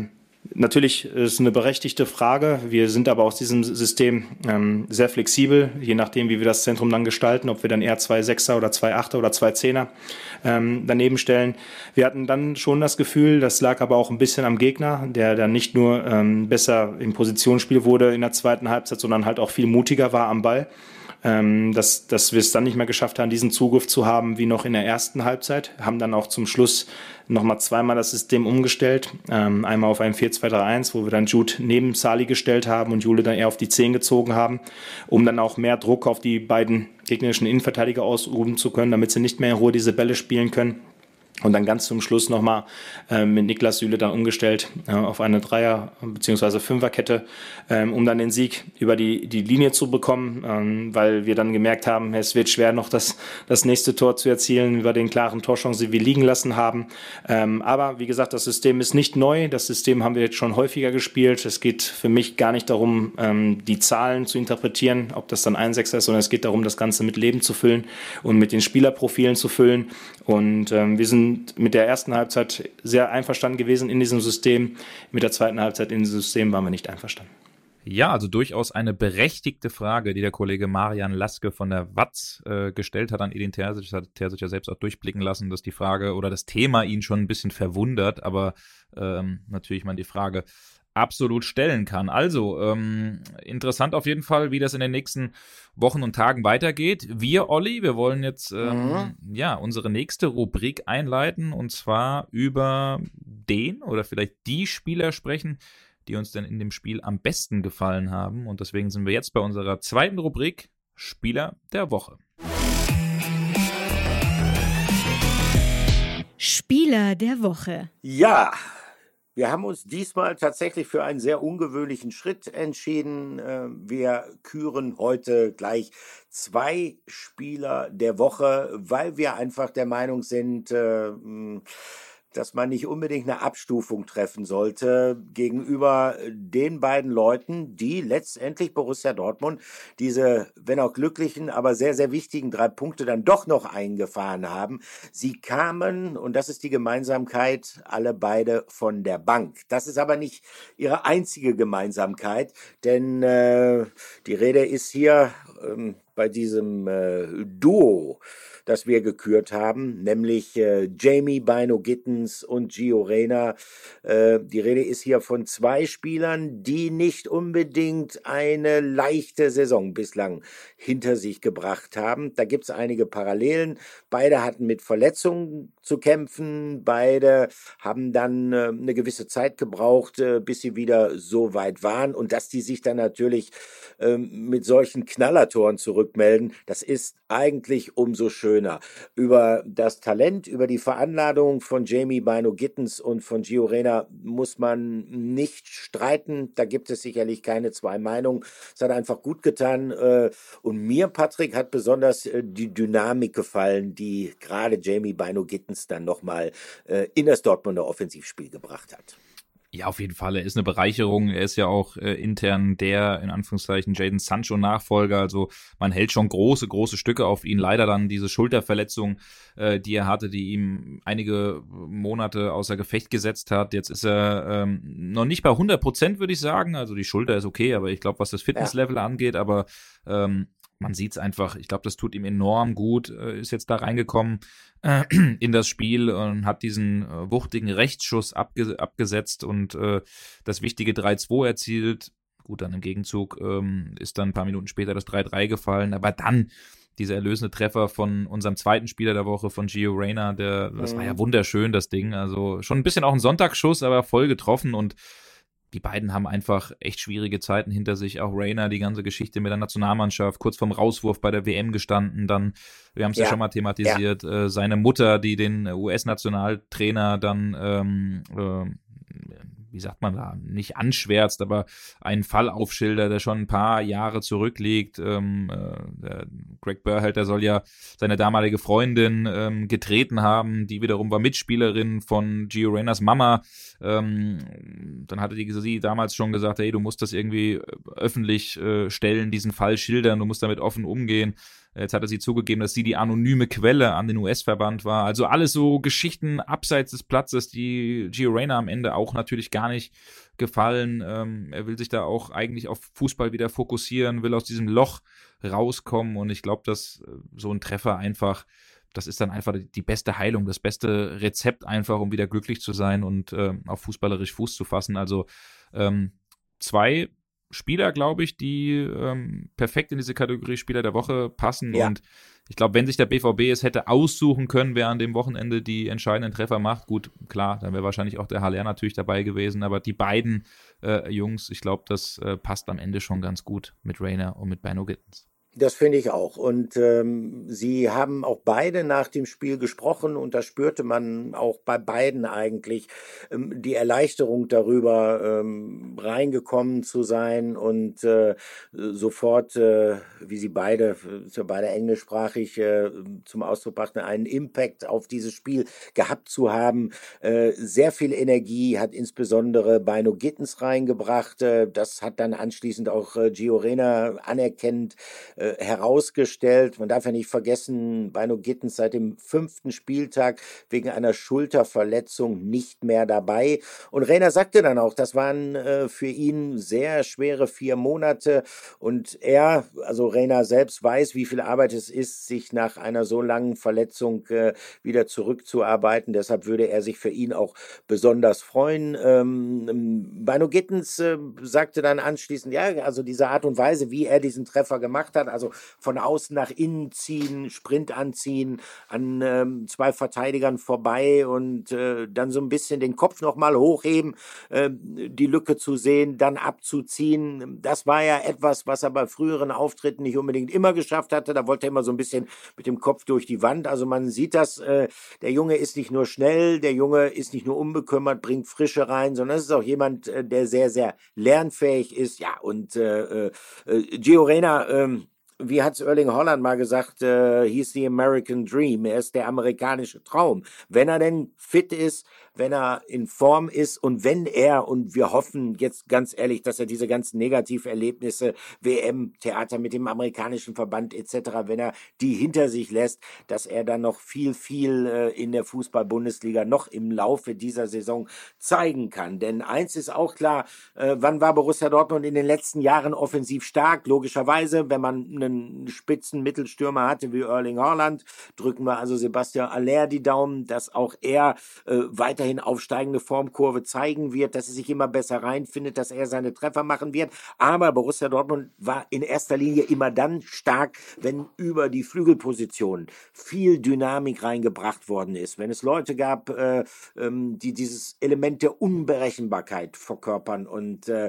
Natürlich ist eine berechtigte Frage. Wir sind aber aus diesem System ähm, sehr flexibel, je nachdem, wie wir das Zentrum dann gestalten, ob wir dann eher zwei Sechser oder zwei Achter oder zwei Zehner ähm, daneben stellen. Wir hatten dann schon das Gefühl, das lag aber auch ein bisschen am Gegner, der dann nicht nur ähm, besser im Positionsspiel wurde in der zweiten Halbzeit, sondern halt auch viel mutiger war am Ball. Ähm, dass, dass wir es dann nicht mehr geschafft haben, diesen Zugriff zu haben wie noch in der ersten Halbzeit. Haben dann auch zum Schluss nochmal zweimal das System umgestellt. Ähm, einmal auf ein vier zwei drei eins, wo wir dann Jude neben Sali gestellt haben und Jule dann eher auf die zehn gezogen haben, um dann auch mehr Druck auf die beiden gegnerischen Innenverteidiger ausüben zu können, damit sie nicht mehr in Ruhe diese Bälle spielen können. Und dann ganz zum Schluss nochmal äh, mit Niklas Süle dann umgestellt äh, auf eine Dreier- bzw. Fünferkette, ähm, um dann den Sieg über die, die Linie zu bekommen, ähm, weil wir dann gemerkt haben, es wird schwer noch das, das nächste Tor zu erzielen über den klaren Torchancen, die wir liegen lassen haben. Ähm, aber wie gesagt, das System ist nicht neu, das System haben wir jetzt schon häufiger gespielt. Es geht für mich gar nicht darum, ähm, die Zahlen zu interpretieren, ob das dann ein Sechser ist, sondern es geht darum, das Ganze mit Leben zu füllen und mit den Spielerprofilen zu füllen. Und ähm, wir sind mit der ersten Halbzeit sehr einverstanden gewesen in diesem System. Mit der zweiten Halbzeit in diesem System waren wir nicht einverstanden.
Ja, also durchaus eine berechtigte Frage, die der Kollege Marian Laske von der Watz äh, gestellt hat an Edin Terzic. Das hat Terzic ja selbst auch durchblicken lassen, dass die Frage oder das Thema ihn schon ein bisschen verwundert, aber ähm, natürlich man die Frage absolut stellen kann. Also, ähm, interessant auf jeden Fall, wie das in den nächsten Wochen und Tagen weitergeht. Wir, Olli, wir wollen jetzt ähm, mhm. ja unsere nächste Rubrik einleiten und zwar über den oder vielleicht die Spieler sprechen, die uns denn in dem Spiel am besten gefallen haben. Und deswegen sind wir jetzt bei unserer zweiten Rubrik Spieler der Woche.
Spieler der Woche.
Ja, wir haben uns diesmal tatsächlich für einen sehr ungewöhnlichen Schritt entschieden. Wir küren heute gleich zwei Spieler der Woche, weil wir einfach der Meinung sind, dass man nicht unbedingt eine Abstufung treffen sollte gegenüber den beiden Leuten, die letztendlich Borussia Dortmund diese, wenn auch glücklichen, aber sehr, sehr wichtigen drei Punkte dann doch noch eingefahren haben. Sie kamen, und das ist die Gemeinsamkeit, alle beide von der Bank. Das ist aber nicht ihre einzige Gemeinsamkeit, denn äh, die Rede ist hier ähm, bei diesem äh, Duo, das wir gekürt haben, nämlich äh, Jamie Bynoe-Gittens und Gio Reyna. Äh, die Rede ist hier von zwei Spielern, die nicht unbedingt eine leichte Saison bislang hinter sich gebracht haben. Da gibt es einige Parallelen. Beide hatten mit Verletzungen zu kämpfen. Beide haben dann äh, eine gewisse Zeit gebraucht, äh, bis sie wieder so weit waren. Und dass die sich dann natürlich äh, mit solchen Knallertoren zurückmelden, das ist eigentlich umso schöner. Über das Talent, über die Veranlagung von Jamie Bynoe-Gittens und von Gio Reyna muss man nicht streiten. Da gibt es sicherlich keine zwei Meinungen. Es hat einfach gut getan. Und mir, Patrick, hat besonders die Dynamik gefallen, die gerade Jamie Bynoe-Gittens dann nochmal in das Dortmunder Offensivspiel gebracht hat.
Ja, auf jeden Fall. Er ist eine Bereicherung. Er ist ja auch äh, intern der, in Anführungszeichen, Jadon Sancho-Nachfolger. Also man hält schon große, große Stücke auf ihn. Leider dann diese Schulterverletzung, äh, die er hatte, die ihm einige Monate außer Gefecht gesetzt hat. Jetzt ist er ähm, noch nicht bei hundert Prozent, würde ich sagen. Also die Schulter ist okay, aber ich glaube, was das Fitnesslevel ja. angeht, aber ähm, man sieht es einfach, ich glaube, das tut ihm enorm gut, äh, ist jetzt da reingekommen äh, in das Spiel und hat diesen äh, wuchtigen Rechtsschuss abge- abgesetzt und äh, das wichtige drei zwei erzielt. Gut, dann im Gegenzug ähm, ist dann ein paar Minuten später das drei drei gefallen, aber dann dieser erlösende Treffer von unserem zweiten Spieler der Woche, von Gio Reyna, der, das mhm. war ja wunderschön, das Ding, also schon ein bisschen auch ein Sonntagsschuss, aber voll getroffen und die beiden haben einfach echt schwierige Zeiten hinter sich. Auch Reyna, die ganze Geschichte mit der Nationalmannschaft, kurz vorm Rauswurf bei der W M gestanden. Dann, wir haben es ja. ja schon mal thematisiert, ja. äh, seine Mutter, die den U S-Nationaltrainer dann, ähm, äh, wie sagt man da, nicht anschwärzt, aber einen Fall aufschildert, der schon ein paar Jahre zurückliegt. Ähm, äh, der Greg Berhalter soll ja seine damalige Freundin ähm, getreten haben, die wiederum war Mitspielerin von Gio Reynas Mama. Ähm, dann hatte die sie damals schon gesagt, hey, du musst das irgendwie öffentlich äh, stellen, diesen Fall schildern, du musst damit offen umgehen. Jetzt hat er sie zugegeben, dass sie die anonyme Quelle an den U S-Verband war. Also alles so Geschichten abseits des Platzes, die Gio Reyna am Ende auch natürlich gar nicht gefallen. Ähm, er will sich da auch eigentlich auf Fußball wieder fokussieren, will aus diesem Loch rauskommen und ich glaube, dass so ein Treffer einfach, das ist dann einfach die beste Heilung, das beste Rezept einfach, um wieder glücklich zu sein und äh, auf fußballerisch Fuß zu fassen. Also ähm, zwei Spieler, glaube ich, die ähm, perfekt in diese Kategorie Spieler der Woche passen. Ja. Und ich glaube, wenn sich der B V B es hätte aussuchen können, wer an dem Wochenende die entscheidenden Treffer macht, gut, klar, dann wäre wahrscheinlich auch der Haller natürlich dabei gewesen. Aber die beiden äh, Jungs, ich glaube, das äh, passt am Ende schon ganz gut mit Reyna und mit Bino Gittens.
Das finde ich auch. Und ähm, sie haben auch beide nach dem Spiel gesprochen und da spürte man auch bei beiden eigentlich ähm, die Erleichterung darüber, ähm, reingekommen zu sein und äh, sofort, äh, wie sie beide, äh, beide englischsprachig äh, zum Ausdruck brachten, einen Impact auf dieses Spiel gehabt zu haben. Äh, sehr viel Energie hat insbesondere Bino Gittens reingebracht. Äh, das hat dann anschließend auch äh, Gio Reyna anerkennend herausgestellt. Man darf ja nicht vergessen, Bino Gittens seit dem fünften Spieltag wegen einer Schulterverletzung nicht mehr dabei. Und Reyna sagte dann auch, das waren äh, für ihn sehr schwere vier Monate und er, also Reyna selbst weiß, wie viel Arbeit es ist, sich nach einer so langen Verletzung äh, wieder zurückzuarbeiten. Deshalb würde er sich für ihn auch besonders freuen. Ähm, Bino Gittens äh, sagte dann anschließend, ja, also diese Art und Weise, wie er diesen Treffer gemacht hat, also von außen nach innen ziehen, Sprint anziehen, an ähm, zwei Verteidigern vorbei und äh, dann so ein bisschen den Kopf nochmal hochheben, äh, die Lücke zu sehen, dann abzuziehen. Das war ja etwas, was er bei früheren Auftritten nicht unbedingt immer geschafft hatte. Da wollte er immer so ein bisschen mit dem Kopf durch die Wand. Also man sieht das, äh, der Junge ist nicht nur schnell, der Junge ist nicht nur unbekümmert, bringt Frische rein, sondern es ist auch jemand, äh, der sehr, sehr lernfähig ist. Ja, und äh, äh, Gio Reyna, äh, wie hat's Erling Haaland mal gesagt, äh, he's the American Dream, er ist der amerikanische Traum. Wenn er denn fit ist, wenn er in Form ist und wenn er, und wir hoffen jetzt ganz ehrlich, dass er diese ganzen Negativerlebnisse, W M-Theater mit dem amerikanischen Verband et cetera, wenn er die hinter sich lässt, dass er dann noch viel, viel äh, in der Fußball-Bundesliga noch im Laufe dieser Saison zeigen kann. Denn eins ist auch klar, äh, wann war Borussia Dortmund in den letzten Jahren offensiv stark? Logischerweise, wenn man einen spitzen Mittelstürmer hatte wie Erling Haaland, drücken wir also Sebastian Haller die Daumen, dass auch er äh, weiter aufsteigende Formkurve zeigen wird, dass er sich immer besser reinfindet, dass er seine Treffer machen wird. Aber Borussia Dortmund war in erster Linie immer dann stark, wenn über die Flügelpositionen viel Dynamik reingebracht worden ist. Wenn es Leute gab, äh, ähm, die dieses Element der Unberechenbarkeit verkörpern und äh,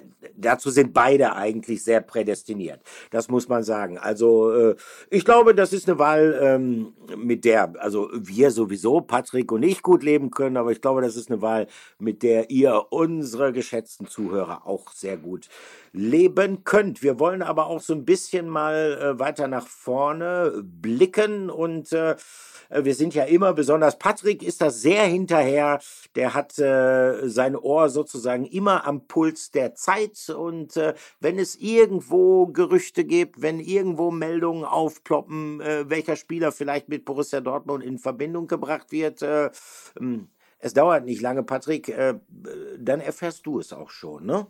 dazu sind beide eigentlich sehr prädestiniert. Das muss man sagen. Also äh, ich glaube, das ist eine Wahl, ähm, mit der also wir sowieso, Patrick und ich, gut leben können, aber ich glaube, das ist eine Wahl, mit der ihr, unsere geschätzten Zuhörer, auch sehr gut leben könnt. Wir wollen aber auch so ein bisschen mal äh, weiter nach vorne blicken und äh, wir sind ja immer, besonders Patrick ist das sehr hinterher, der hat äh, sein Ohr sozusagen immer am Puls der Zeit und äh, wenn es irgendwo Gerüchte gibt, wenn irgendwo Meldungen aufploppen, äh, welcher Spieler vielleicht mit Borussia Dortmund in Verbindung gebracht wird, äh, es dauert nicht lange, Patrick, äh, dann erfährst du es auch schon, ne?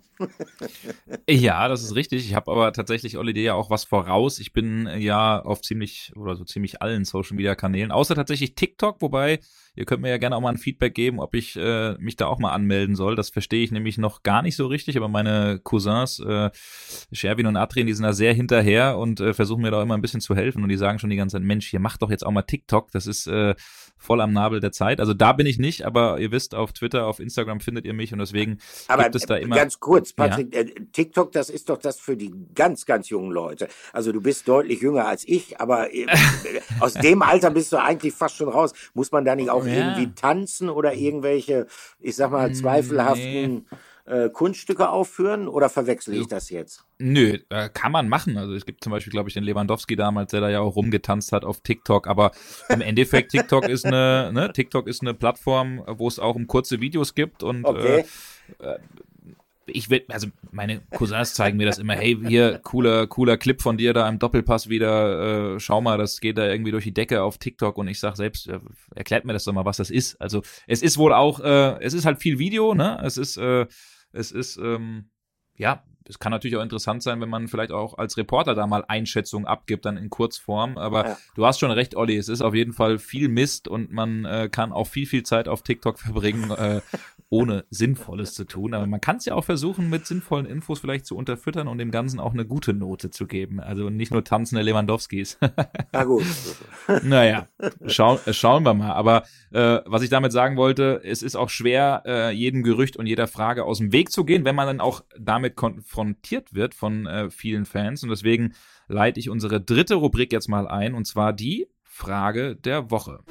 Ja, das ist richtig. Ich habe aber tatsächlich, Olli, ja auch was voraus. Ich bin ja auf ziemlich oder so ziemlich allen Social-Media-Kanälen, außer tatsächlich TikTok, wobei ihr könnt mir ja gerne auch mal ein Feedback geben, ob ich äh, mich da auch mal anmelden soll. Das verstehe ich nämlich noch gar nicht so richtig, aber meine Cousins, äh, Sherwin und Adrian, die sind da sehr hinterher und äh, versuchen mir da immer ein bisschen zu helfen und die sagen schon die ganze Zeit, Mensch, hier macht doch jetzt auch mal TikTok, das ist äh, voll am Nabel der Zeit. Also da bin ich nicht, aber ihr wisst, auf Twitter, auf Instagram findet ihr mich und deswegen
aber
gibt es da immer...
Ganz kurz, Patrick,
ja?
äh, TikTok, das ist doch das für die ganz, ganz jungen Leute. Also du bist deutlich jünger als ich, aber äh, aus dem Alter bist du eigentlich fast schon raus. Muss man da nicht auch ja. irgendwie tanzen oder irgendwelche, ich sag mal, zweifelhaften... Nee. Kunststücke aufführen oder verwechsel ich das jetzt?
Nö, äh, kann man machen. Also es gibt zum Beispiel, glaube ich, den Lewandowski damals, der da ja auch rumgetanzt hat auf TikTok, aber im Endeffekt TikTok ist eine, ne, TikTok ist eine Plattform, wo es auch um kurze Videos gibt und
okay.
äh, ich will, also meine Cousins zeigen mir das immer, hey, hier, cooler, cooler Clip von dir da im Doppelpass wieder, äh, schau mal, das geht da irgendwie durch die Decke auf TikTok und ich sag selbst, äh, erklärt mir das doch mal, was das ist. Also es ist wohl auch, äh, es ist halt viel Video, ne? Es ist, äh, es ist, ähm, ja, es kann natürlich auch interessant sein, wenn man vielleicht auch als Reporter da mal Einschätzungen abgibt, dann in Kurzform. Aber ja. Du hast schon recht, Olli, es ist auf jeden Fall viel Mist und man äh, kann auch viel, viel Zeit auf TikTok verbringen, äh, ohne Sinnvolles zu tun. Aber man kann es ja auch versuchen, mit sinnvollen Infos vielleicht zu unterfüttern und dem Ganzen auch eine gute Note zu geben. Also nicht nur tanzende Lewandowskis.
Na gut.
Naja, schau, schauen wir mal. Aber äh, was ich damit sagen wollte, es ist auch schwer, äh, jedem Gerücht und jeder Frage aus dem Weg zu gehen, wenn man dann auch damit konfrontiert wird von äh, vielen Fans. Und deswegen leite ich unsere dritte Rubrik jetzt mal ein, und zwar die Frage der Woche.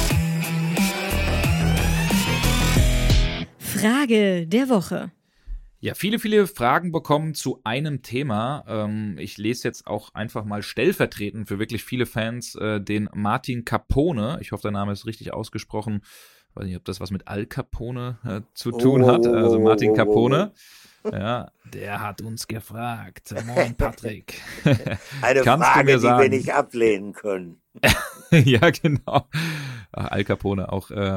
Frage der Woche.
Ja, viele, viele Fragen bekommen zu einem Thema. Ähm, ich lese jetzt auch einfach mal stellvertretend für wirklich viele Fans äh, den Martin Capone. Ich hoffe, der Name ist richtig ausgesprochen. Ich weiß nicht, ob das was mit Al Capone äh, zu tun hat. Also Martin Capone. Ja, der hat uns gefragt. Moin, Patrick.
Eine
Kannst
Frage,
du mir sagen,
die wir nicht ablehnen können.
Ja, genau. Ach, Al Capone, auch äh,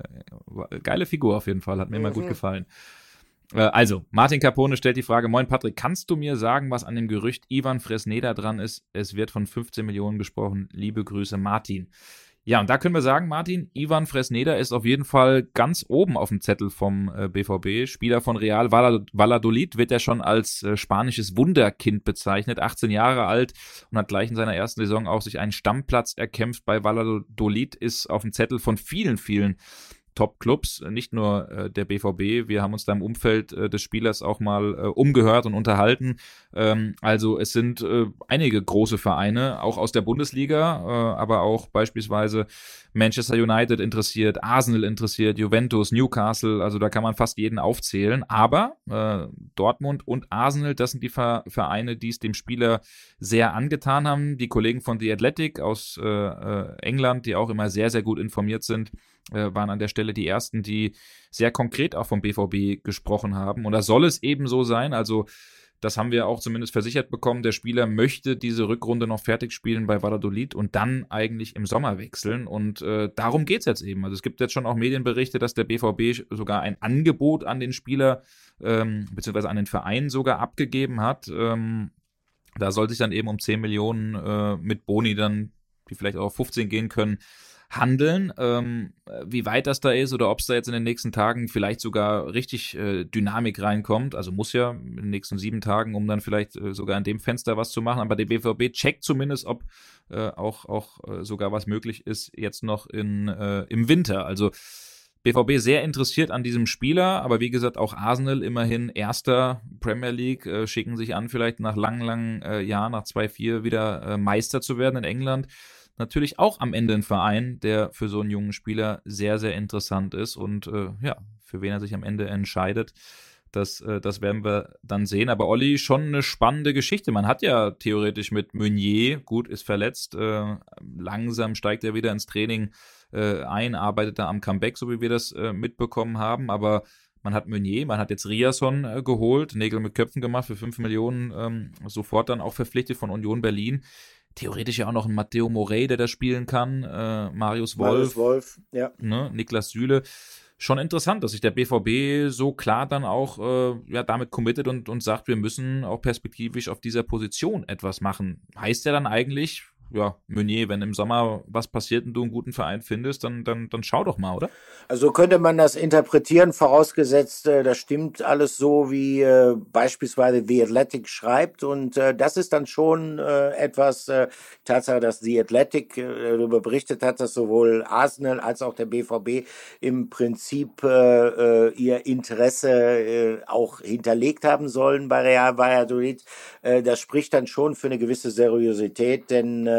äh, geile Figur auf jeden Fall, hat mir mhm. immer gut gefallen. Äh, also, Martin Capone stellt die Frage, moin Patrick, kannst du mir sagen, was an dem Gerücht Ivan Fresneda dran ist? Es wird von fünfzehn Millionen gesprochen. Liebe Grüße, Martin. Ja, und da können wir sagen, Martin, Ivan Fresneda ist auf jeden Fall ganz oben auf dem Zettel vom äh, B V B. Spieler von Real Valladolid, wird er schon als äh, spanisches Wunderkind bezeichnet. achtzehn Jahre alt und hat gleich in seiner ersten Saison auch sich einen Stammplatz erkämpft bei Valladolid, ist auf dem Zettel von vielen, vielen Top-Clubs, nicht nur äh, der B V B. Wir haben uns da im Umfeld äh, des Spielers auch mal äh, umgehört und unterhalten. Ähm, also es sind äh, einige große Vereine, auch aus der Bundesliga, äh, aber auch beispielsweise Manchester United interessiert, Arsenal interessiert, Juventus, Newcastle, also da kann man fast jeden aufzählen. Aber äh, Dortmund und Arsenal, das sind die Ver- Vereine, die es dem Spieler sehr angetan haben. Die Kollegen von The Athletic aus äh, äh, England, die auch immer sehr, sehr gut informiert sind, äh, waren an der Stelle die ersten, die sehr konkret auch vom B V B gesprochen haben. Und da soll es eben so sein, also das haben wir auch zumindest versichert bekommen, der Spieler möchte diese Rückrunde noch fertig spielen bei Valladolid und dann eigentlich im Sommer wechseln. Und äh, darum geht's jetzt eben. Also es gibt jetzt schon auch Medienberichte, dass der B V B sogar ein Angebot an den Spieler ähm, beziehungsweise an den Verein sogar abgegeben hat. Ähm, da soll sich dann eben um zehn Millionen äh, mit Boni dann, die vielleicht auch auf fünfzehn gehen können, handeln. Ähm, wie weit das da ist oder ob es da jetzt in den nächsten Tagen vielleicht sogar richtig äh, Dynamik reinkommt, also muss ja in den nächsten sieben Tagen, um dann vielleicht äh, sogar in dem Fenster was zu machen, aber der B V B checkt zumindest, ob äh, auch, auch äh, sogar was möglich ist jetzt noch in, äh, im Winter. Also B V B sehr interessiert an diesem Spieler, aber wie gesagt auch Arsenal immerhin erster Premier League, äh, schicken sich an, vielleicht nach langen, langen äh, Jahren, nach zwei vier wieder äh, Meister zu werden in England. Natürlich auch am Ende ein Verein, der für so einen jungen Spieler sehr, sehr interessant ist und äh, ja, für wen er sich am Ende entscheidet, das, äh, das werden wir dann sehen. Aber Olli, schon eine spannende Geschichte. Man hat ja theoretisch mit Meunier, gut, ist verletzt, äh, langsam steigt er wieder ins Training äh, ein, arbeitet da am Comeback, so wie wir das äh, mitbekommen haben, aber man hat Meunier, man hat jetzt Riasson äh, geholt, Nägel mit Köpfen gemacht für fünf Millionen, ähm, sofort dann auch verpflichtet von Union Berlin. Theoretisch ja auch noch ein Matteo Morey, der da spielen kann, äh, Marius Wolf,
Marius Wolf, ja.
Ne, Niklas Süle. Schon interessant, dass sich der B V B so klar dann auch äh, ja, damit committet und, und sagt, wir müssen auch perspektivisch auf dieser Position etwas machen. Heißt ja dann eigentlich, ja, Meunier, wenn im Sommer was passiert und du einen guten Verein findest, dann, dann, dann schau doch mal, oder?
Also könnte man das interpretieren, vorausgesetzt, äh, das stimmt alles so, wie äh, beispielsweise The Athletic schreibt. Und äh, das ist dann schon äh, etwas, äh, Tatsache, dass The Athletic äh, darüber berichtet hat, dass sowohl Arsenal als auch der B V B im Prinzip äh, äh, ihr Interesse äh, auch hinterlegt haben sollen bei Real Valladolid. Äh, das spricht dann schon für eine gewisse Seriosität, denn äh,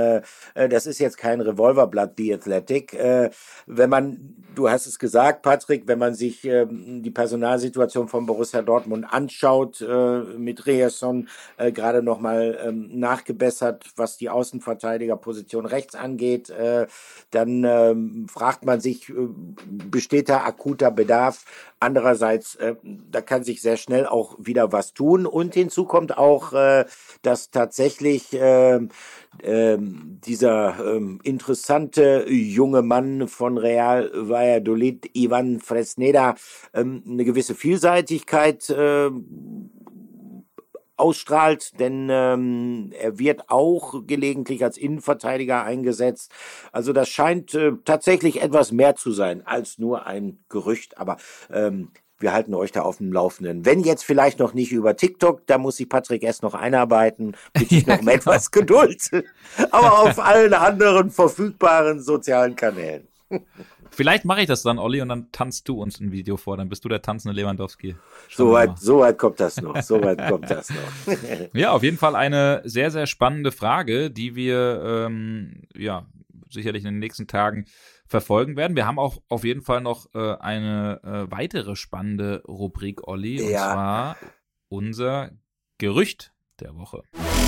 äh, das ist jetzt kein Revolverblatt, The Athletic. Äh, wenn man, du hast es gesagt, Patrick, wenn man sich äh, die Personalsituation von Borussia Dortmund anschaut, äh, mit Reasson äh, gerade nochmal ähm, nachgebessert, was die Außenverteidigerposition rechts angeht, äh, dann äh, fragt man sich, äh, besteht da akuter Bedarf? Andererseits, äh, da kann sich sehr schnell auch wieder was tun. Und hinzu kommt auch, äh, dass tatsächlich äh, äh, dieser äh, interessante junge Mann von Real Valladolid, Ivan Fresneda, äh, eine gewisse Vielseitigkeit äh, ausstrahlt, denn ähm, er wird auch gelegentlich als Innenverteidiger eingesetzt. Also das scheint äh, tatsächlich etwas mehr zu sein als nur ein Gerücht, aber ähm, wir halten euch da auf dem Laufenden. Wenn jetzt vielleicht noch nicht über TikTok, da muss sich Patrick erst noch einarbeiten, bitte ich
Ja,
noch um
genau.
etwas Geduld, aber auf allen anderen verfügbaren sozialen Kanälen.
Vielleicht mache ich das dann, Olli, und dann tanzt du uns ein Video vor. Dann bist du der tanzende Lewandowski. Schauen
So
wir
weit,
mal.
so weit kommt das noch, so weit kommt das noch.
Ja, auf jeden Fall eine sehr, sehr spannende Frage, die wir ähm, ja sicherlich in den nächsten Tagen verfolgen werden. Wir haben auch auf jeden Fall noch äh, eine äh, weitere spannende Rubrik, Olli, und
Ja.
zwar unser Gerücht der Woche.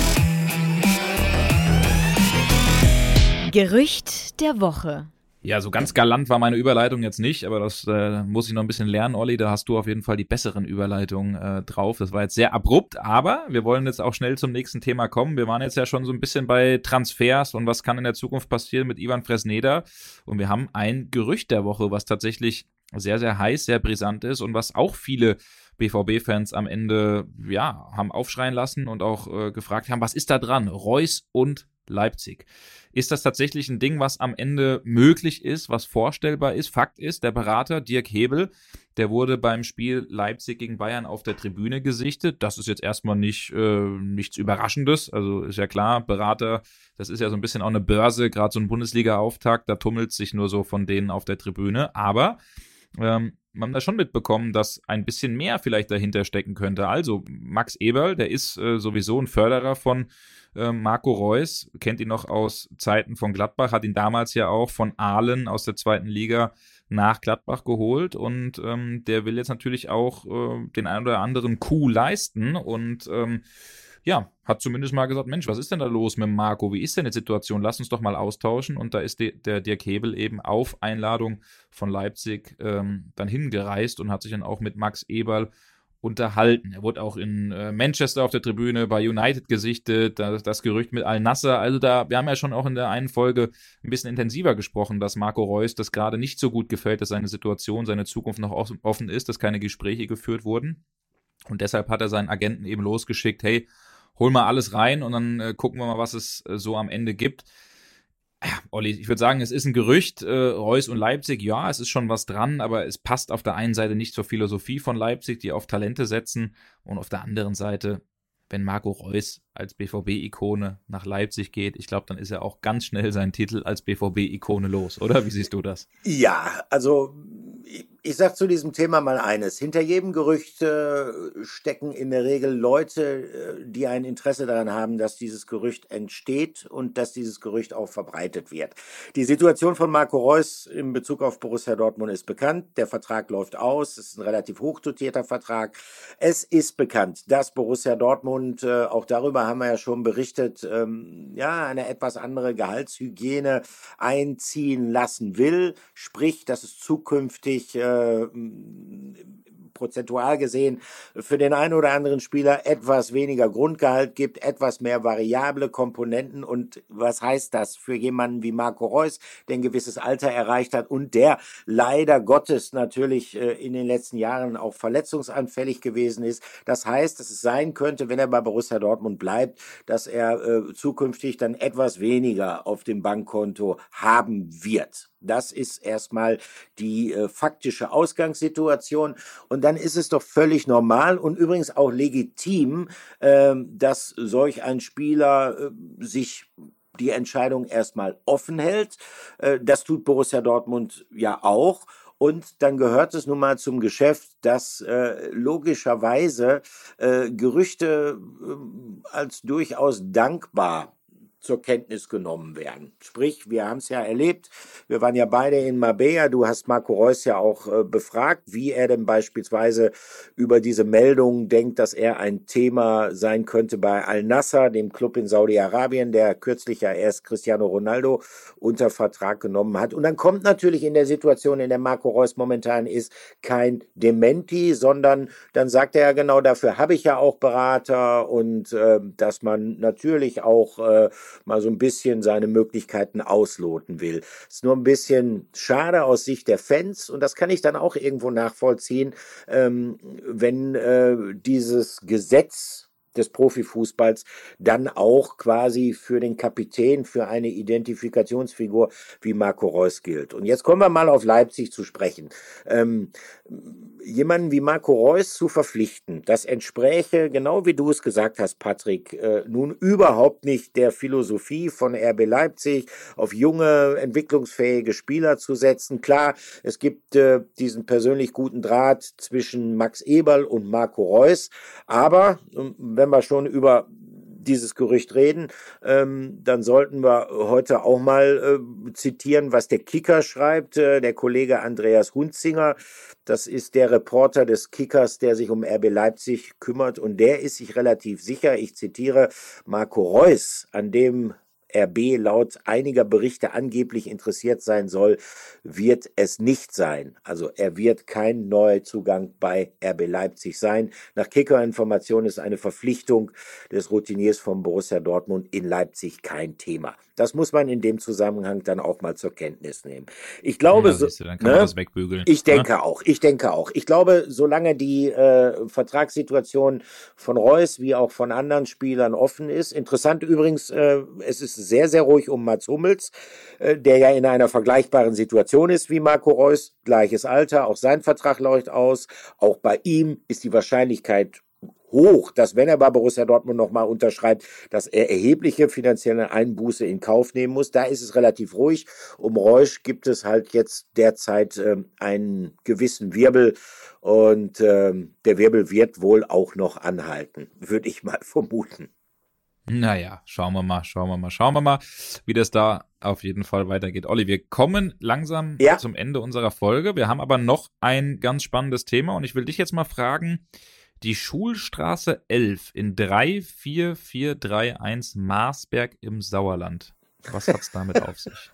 Gerücht der Woche.
Ja, so ganz galant war meine Überleitung jetzt nicht, aber das äh, muss ich noch ein bisschen lernen, Olli. Da hast du auf jeden Fall die besseren Überleitungen äh, drauf. Das war jetzt sehr abrupt, aber wir wollen jetzt auch schnell zum nächsten Thema kommen. Wir waren jetzt ja schon so ein bisschen bei Transfers und was kann in der Zukunft passieren mit Ivan Fresneda. Und wir haben ein Gerücht der Woche, was tatsächlich sehr, sehr heiß, sehr brisant ist und was auch viele B V B-Fans am Ende ja haben aufschreien lassen und auch äh, gefragt haben, was ist da dran? Reus und Leipzig. Ist das tatsächlich ein Ding, was am Ende möglich ist, was vorstellbar ist? Fakt ist, der Berater Dirk Hebel, der wurde beim Spiel Leipzig gegen Bayern auf der Tribüne gesichtet. Das ist jetzt erstmal nicht äh, nichts Überraschendes. Also ist ja klar, Berater, das ist ja so ein bisschen auch eine Börse, gerade so ein Bundesliga-Auftakt, da tummelt sich nur so von denen auf der Tribüne. Aber ähm, man hat da schon mitbekommen, dass ein bisschen mehr vielleicht dahinter stecken könnte. Also Max Eberl, der ist äh, sowieso ein Förderer von äh, Marco Reus, kennt ihn noch aus Zeiten von Gladbach, hat ihn damals ja auch von Aalen aus der zweiten Liga nach Gladbach geholt und ähm, der will jetzt natürlich auch äh, den ein oder anderen Coup leisten und ähm, ja, hat zumindest mal gesagt, Mensch, was ist denn da los mit Marco? Wie ist denn die Situation? Lass uns doch mal austauschen. Und da ist de, der Dirk Hebel eben auf Einladung von Leipzig ähm, dann hingereist und hat sich dann auch mit Max Eberl unterhalten. Er wurde auch in äh, Manchester auf der Tribüne bei United gesichtet, das, das Gerücht mit Al-Nassr. Also da, wir haben ja schon auch in der einen Folge ein bisschen intensiver gesprochen, dass Marco Reus das gerade nicht so gut gefällt, dass seine Situation, seine Zukunft noch offen ist, dass keine Gespräche geführt wurden. Und deshalb hat er seinen Agenten eben losgeschickt, hey, hol mal alles rein und dann äh, gucken wir mal, was es äh, so am Ende gibt. Ja, Olli, ich würde sagen, es ist ein Gerücht, äh, Reus und Leipzig, ja, es ist schon was dran, aber es passt auf der einen Seite nicht zur Philosophie von Leipzig, die auf Talente setzen, und auf der anderen Seite, wenn Marco Reus als B V B-Ikone nach Leipzig geht, ich glaube, dann ist er auch ganz schnell seinen Titel als B V B-Ikone los, oder? Wie siehst du das?
Ja, also ich, ich sag zu diesem Thema mal eines. Hinter jedem Gerücht äh, stecken in der Regel Leute, äh, die ein Interesse daran haben, dass dieses Gerücht entsteht und dass dieses Gerücht auch verbreitet wird. Die Situation von Marco Reus in Bezug auf Borussia Dortmund ist bekannt. Der Vertrag läuft aus. Es ist ein relativ hochdotierter Vertrag. Es ist bekannt, dass Borussia Dortmund, äh, auch darüber haben wir ja schon berichtet, ähm, ja, eine etwas andere Gehaltshygiene einziehen lassen will. Sprich, dass es zukünftig äh, prozentual gesehen für den einen oder anderen Spieler etwas weniger Grundgehalt gibt, etwas mehr variable Komponenten. Und was heißt das für jemanden wie Marco Reus, der ein gewisses Alter erreicht hat und der leider Gottes natürlich äh, in den letzten Jahren auch verletzungsanfällig gewesen ist? Das heißt, dass es sein könnte, wenn er bei Borussia Dortmund bleibt, dass er äh, zukünftig dann etwas weniger auf dem Bankkonto haben wird. Das ist erstmal die äh, faktische Ausgangssituation. Und dann ist es doch völlig normal und übrigens auch legitim, äh, dass solch ein Spieler äh, sich die Entscheidung erstmal offen hält. Äh, das tut Borussia Dortmund ja auch. Und dann gehört es nun mal zum Geschäft, dass äh, logischerweise äh, Gerüchte äh, als durchaus dankbar zur Kenntnis genommen werden. Sprich, wir haben es ja erlebt, wir waren ja beide in Marbella, du hast Marco Reus ja auch äh, befragt, wie er denn beispielsweise über diese Meldung denkt, dass er ein Thema sein könnte bei Al-Nassr, dem Club in Saudi-Arabien, der kürzlich ja erst Cristiano Ronaldo unter Vertrag genommen hat. Und dann kommt natürlich in der Situation, in der Marco Reus momentan ist, kein Dementi, sondern dann sagt er ja genau, dafür habe ich ja auch Berater und äh, dass man natürlich auch äh, mal so ein bisschen seine Möglichkeiten ausloten will. Ist nur ein bisschen schade aus Sicht der Fans und das kann ich dann auch irgendwo nachvollziehen, ähm, wenn äh, dieses Gesetz des Profifußballs dann auch quasi für den Kapitän, für eine Identifikationsfigur wie Marco Reus gilt. Und jetzt kommen wir mal auf Leipzig zu sprechen. Ähm, jemanden wie Marco Reus zu verpflichten, das entspräche, genau wie du es gesagt hast, Patrick, äh, nun überhaupt nicht der Philosophie von R B Leipzig, auf junge, entwicklungsfähige Spieler zu setzen. Klar, es gibt äh, diesen persönlich guten Draht zwischen Max Eberl und Marco Reus, aber wenn wir schon über dieses Gerücht reden, ähm, dann sollten wir heute auch mal äh, zitieren, was der Kicker schreibt, äh, der Kollege Andreas Hunzinger. Das ist der Reporter des Kickers, der sich um R B Leipzig kümmert und der ist sich relativ sicher, ich zitiere, Marco Reus, an dem R B laut einiger Berichte angeblich interessiert sein soll, wird es nicht sein. Also er wird kein Neuzugang bei R B Leipzig sein. Nach Kicker-Informationen ist eine Verpflichtung des Routiniers von Borussia Dortmund in Leipzig kein Thema. Das muss man in dem Zusammenhang dann auch mal zur Kenntnis nehmen. Ich glaube,
ja, so, dann kann man ne? das wegbügeln.
Ich denke ja? auch, ich denke auch. Ich glaube, solange die äh, Vertragssituation von Reus wie auch von anderen Spielern offen ist. Interessant übrigens, äh, es ist sehr, sehr ruhig um Mats Hummels, äh, der ja in einer vergleichbaren Situation ist wie Marco Reus. Gleiches Alter, auch sein Vertrag läuft aus. Auch bei ihm ist die Wahrscheinlichkeit hoch, dass wenn er bei Borussia Dortmund nochmal unterschreibt, dass er erhebliche finanzielle Einbuße in Kauf nehmen muss. Da ist es relativ ruhig. Um Reus gibt es halt jetzt derzeit ähm, einen gewissen Wirbel und ähm, der Wirbel wird wohl auch noch anhalten, würde ich mal vermuten.
Naja, schauen wir mal, schauen wir mal, schauen wir mal, wie das da auf jeden Fall weitergeht. Olli, wir kommen langsam ja. zum Ende unserer Folge. Wir haben aber noch ein ganz spannendes Thema und ich will dich jetzt mal fragen, die Schulstraße elf in drei vier vier drei eins Marsberg im Sauerland. Was hat's damit auf sich?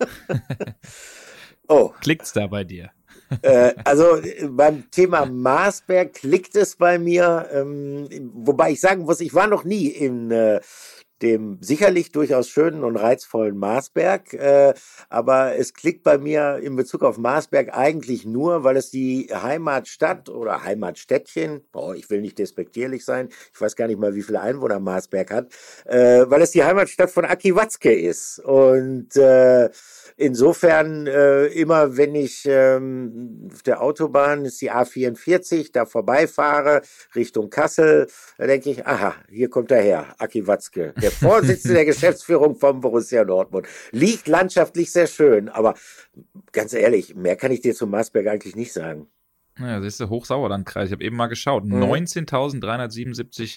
Oh.
Klickt's da bei dir?
äh, also beim Thema Marsberg klickt es bei mir, ähm, wobei ich sagen muss, ich war noch nie in äh, dem sicherlich durchaus schönen und reizvollen Marsberg, äh, aber es klickt bei mir in Bezug auf Marsberg eigentlich nur, weil es die Heimatstadt oder Heimatstädtchen, oh, ich will nicht despektierlich sein, ich weiß gar nicht mal, wie viele Einwohner Marsberg hat, äh, weil es die Heimatstadt von Aki Watzke ist und äh, insofern äh, immer, wenn ich ähm, auf der Autobahn, ist die A vierundvierzig, da vorbeifahre, Richtung Kassel, da denke ich, aha, hier kommt er her, Aki Watzke, der Vorsitzende der Geschäftsführung von Borussia Dortmund. Liegt landschaftlich sehr schön, aber ganz ehrlich, mehr kann ich dir zum Marsberg eigentlich nicht sagen.
Ja, das ist der Hochsauerlandkreis. Ich habe eben mal geschaut. Mhm. neunzehntausenddreihundertsiebenundsiebzig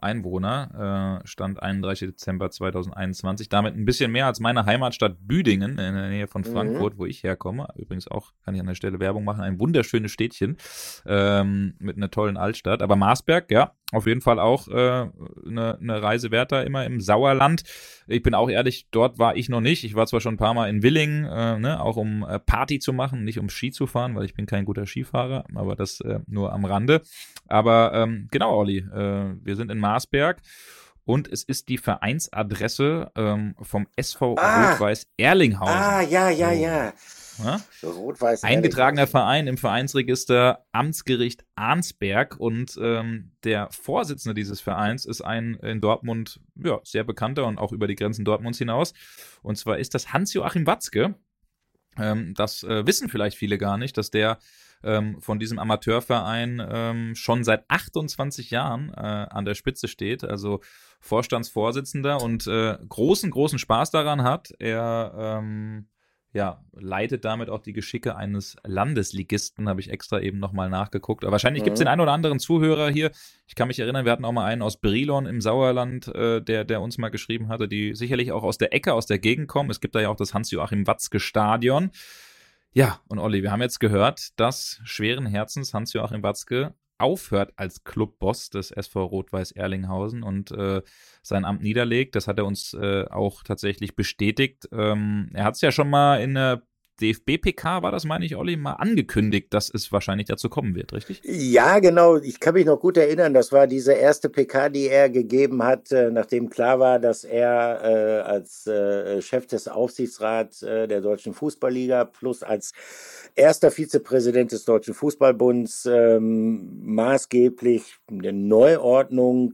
Einwohner, äh, Stand einunddreißigster Dezember zweitausendeinundzwanzig. Damit ein bisschen mehr als meine Heimatstadt Büdingen in der Nähe von Frankfurt, mhm. wo ich herkomme. Übrigens auch, kann ich an der Stelle Werbung machen, ein wunderschönes Städtchen ähm, mit einer tollen Altstadt. Aber Marsberg, ja, auf jeden Fall auch eine äh, ne, ne Reise wert da immer im Sauerland. Ich bin auch ehrlich, dort war ich noch nicht. Ich war zwar schon ein paar Mal in Willingen, äh, ne, auch um äh, Party zu machen, nicht um Ski zu fahren, weil ich bin kein guter Skifahrer, aber das äh, nur am Rande. Aber ähm, genau, Olli, äh, wir sind in Marsberg und es ist die Vereinsadresse ähm, vom S V
ah,
Rot-Weiß Erlinghausen.
Ah, ja, ja, ja.
Ja?
Rot-Weiß
Eingetragener Verein im Vereinsregister Amtsgericht Arnsberg und ähm, der Vorsitzende dieses Vereins ist ein in Dortmund ja, sehr bekannter und auch über die Grenzen Dortmunds hinaus. Und zwar ist das Hans-Joachim Watzke. Ähm, das äh, wissen vielleicht viele gar nicht, dass der ähm, von diesem Amateurverein ähm, schon seit achtundzwanzig Jahren äh, an der Spitze steht, also Vorstandsvorsitzender und äh, großen, großen Spaß daran hat. Er ähm, ja, leitet damit auch die Geschicke eines Landesligisten, habe ich extra eben nochmal nachgeguckt. Aber wahrscheinlich mhm. gibt es den einen oder anderen Zuhörer hier. Ich kann mich erinnern, wir hatten auch mal einen aus Brilon im Sauerland, äh, der, der uns mal geschrieben hatte, die sicherlich auch aus der Ecke, aus der Gegend kommen. Es gibt da ja auch das Hans-Joachim Watzke-Stadion. Ja, und Olli, wir haben jetzt gehört, dass schweren Herzens Hans-Joachim Watzke aufhört als Clubboss des S V Rot-Weiß Erlinghausen und äh, sein Amt niederlegt. Das hat er uns äh, auch tatsächlich bestätigt. Ähm, er hat es ja schon mal in der D F B-P K, war das, meine ich, Olli, mal angekündigt, dass es wahrscheinlich dazu kommen wird, richtig?
Ja, genau. Ich kann mich noch gut erinnern, das war diese erste P K, die er gegeben hat, äh, nachdem klar war, dass er äh, als äh, Chef des Aufsichtsrats äh, der Deutschen Fußballliga plus als erster Vizepräsident des Deutschen Fußballbunds ähm, maßgeblich mit der Neuordnung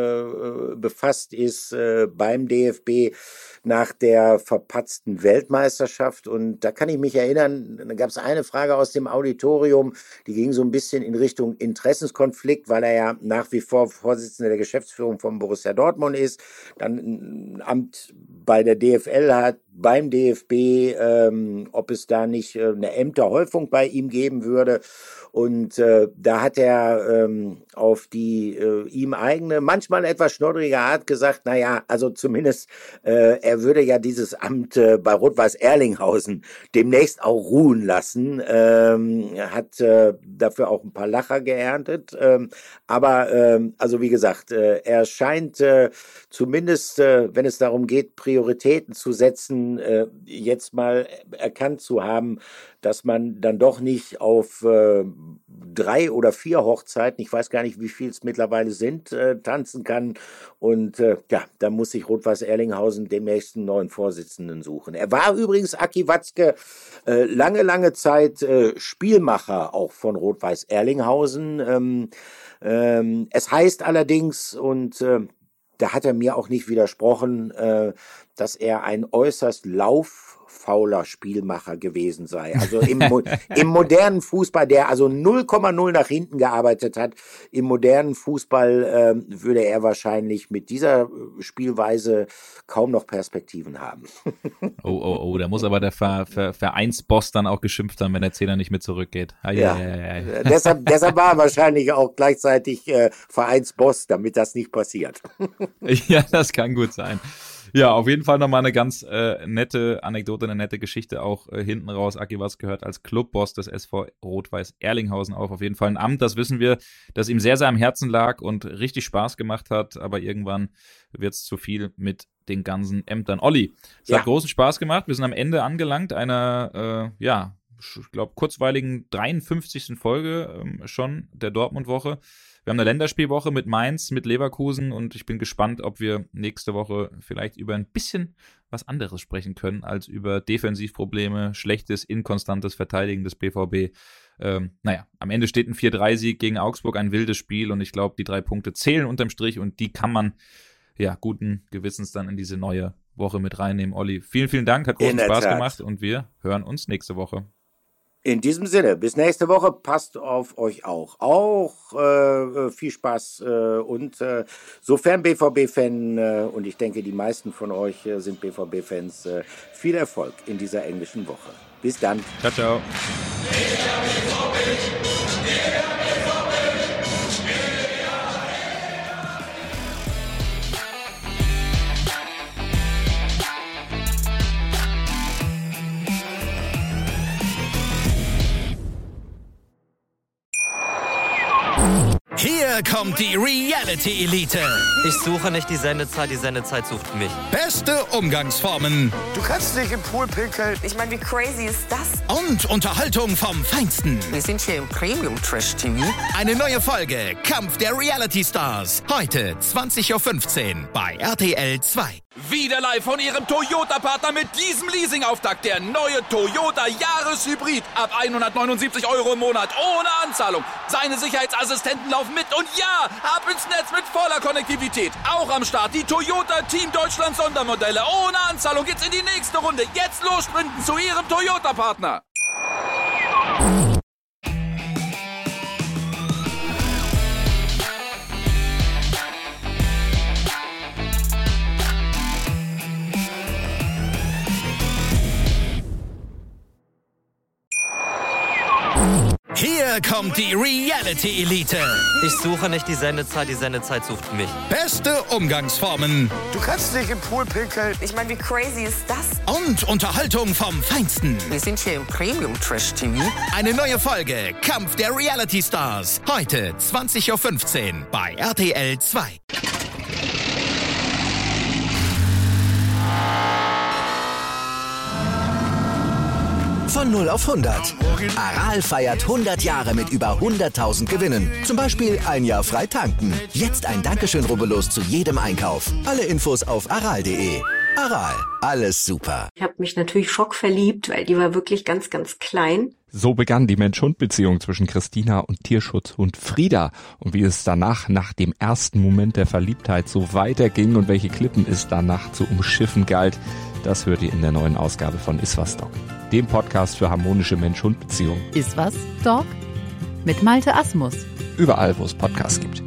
äh, befasst ist äh, beim D F B nach der verpatzten Weltmeisterschaft. Und da kann ich mich erinnern, da gab es eine Frage aus dem Auditorium, die ging so ein bisschen in Richtung Interessenskonflikt, weil er ja nach wie vor Vorsitzender der Geschäftsführung von Borussia Dortmund ist, dann ein Amt bei der D F L hat, beim D F B, ähm, ob es da nicht äh, eine Ämterhäufung bei ihm geben würde. Und äh, da hat er ähm, auf die äh, ihm eigene, manchmal etwas schnoddrige Art gesagt, naja, also zumindest äh, er würde ja dieses Amt äh, bei Rot-Weiß Erlinghausen demnächst auch ruhen lassen. Ähm, er hat äh, dafür auch ein paar Lacher geerntet. Ähm, aber ähm, also wie gesagt, äh, er scheint äh, zumindest, äh, wenn es darum geht, Prioritäten zu setzen, äh, jetzt mal erkannt zu haben, dass man dann doch nicht auf äh, drei oder vier Hochzeiten, ich weiß gar nicht, wie viel es mittlerweile sind, äh, tanzen kann. Und äh, ja, da muss sich Rot-Weiß Erlinghausen demnächst einen neuen Vorsitzenden suchen. Er war übrigens, Aki Watzke, äh, lange, lange Zeit äh, Spielmacher auch von Rot-Weiß Erlinghausen. Ähm, ähm, es heißt allerdings, und äh, da hat er mir auch nicht widersprochen, äh, dass er ein äußerst lauffauler Spielmacher gewesen sei. Also im, im modernen Fußball, der also null Komma null nach hinten gearbeitet hat, im modernen Fußball äh, würde er wahrscheinlich mit dieser Spielweise kaum noch Perspektiven haben.
Oh, oh, oh, da muss aber der Ver, Ver, Vereinsboss dann auch geschimpft haben, wenn der Zehner nicht mehr zurückgeht. Ah, ja, ja, ja, ja.
Deshalb, deshalb war er wahrscheinlich auch gleichzeitig äh, Vereinsboss, damit das nicht passiert.
Ja, das kann gut sein. Ja, auf jeden Fall nochmal eine ganz äh, nette Anekdote, eine nette Geschichte auch äh, hinten raus. Aki Watzke gehört als Clubboss des S V Rot-Weiß Erlinghausen auf. Auf jeden Fall ein Amt, das wissen wir, das ihm sehr, sehr am Herzen lag und richtig Spaß gemacht hat. Aber irgendwann wird es zu viel mit den ganzen Ämtern. Olli, es ja. hat großen Spaß gemacht. Wir sind am Ende angelangt einer, äh, ja, ich glaube, kurzweiligen dreiundfünfzigsten Folge ähm, schon der Dortmund-Woche. Wir haben eine Länderspielwoche mit Mainz, mit Leverkusen und ich bin gespannt, ob wir nächste Woche vielleicht über ein bisschen was anderes sprechen können, als über Defensivprobleme, schlechtes, inkonstantes Verteidigen des B V B. Ähm, naja, am Ende steht ein vier drei Sieg gegen Augsburg, ein wildes Spiel und ich glaube, die drei Punkte zählen unterm Strich und die kann man ja guten Gewissens dann in diese neue Woche mit reinnehmen. Olli, vielen, vielen Dank, hat großen Spaß gemacht und wir hören uns nächste Woche.
In diesem Sinne, bis nächste Woche, passt auf euch auch. Auch äh, viel Spaß äh, und äh, sofern B V B-Fan, äh, und ich denke, die meisten von euch äh, sind B V B-Fans, äh, viel Erfolg in dieser englischen Woche. Bis dann.
Ciao, ciao.
Hier kommt die Reality Elite.
Ich suche nicht die Sendezeit, die Sendezeit sucht mich.
Beste Umgangsformen.
Du kannst nicht im Pool pinkeln.
Ich meine, wie crazy ist das?
Und Unterhaltung vom Feinsten.
Wir sind hier im Premium-Trash-T V.
Eine neue Folge Kampf der Reality Stars. Heute zwanzig Uhr fünfzehn bei R T L zwei.
Wieder live von Ihrem Toyota-Partner mit diesem Leasing-Auftakt. Der neue Toyota Jahreshybrid. Ab hundertneunundsiebzig Euro im Monat. Ohne Anzahlung. Seine Sicherheitsassistenten laufen mit. Und ja, ab ins Netz mit voller Konnektivität. Auch am Start die Toyota Team Deutschland Sondermodelle. Ohne Anzahlung geht's in die nächste Runde. Jetzt los sprinten zu Ihrem Toyota-Partner.
Hier kommt die Reality Elite.
Ich suche nicht die Sendezeit, die Sendezeit sucht mich.
Beste Umgangsformen.
Du kannst dich im Pool pinkeln.
Ich meine, wie crazy ist das?
Und Unterhaltung vom Feinsten.
Wir sind hier im Premium Trash T V.
Eine neue Folge Kampf der Reality Stars. Heute zwanzig Uhr fünfzehn bei R T L zwei.
Von null auf hundert. Aral feiert hundert Jahre mit über hunderttausend Gewinnen. Zum Beispiel ein Jahr frei tanken. Jetzt ein Dankeschön, rubbellos zu jedem Einkauf. Alle Infos auf aral punkt de. Aral, alles super.
Ich habe mich natürlich schockverliebt, weil die war wirklich ganz, ganz klein.
So begann die Mensch-Hund-Beziehung zwischen Christina und Tierschutzhund Frieda. Und wie es danach, nach dem ersten Moment der Verliebtheit, so weiterging und welche Klippen es danach zu umschiffen galt, das hört ihr in der neuen Ausgabe von Iswas Dog, dem Podcast für harmonische Mensch-Hund-Beziehungen.
Iswas Dog? Mit Malte Asmus.
Überall, wo es Podcasts gibt.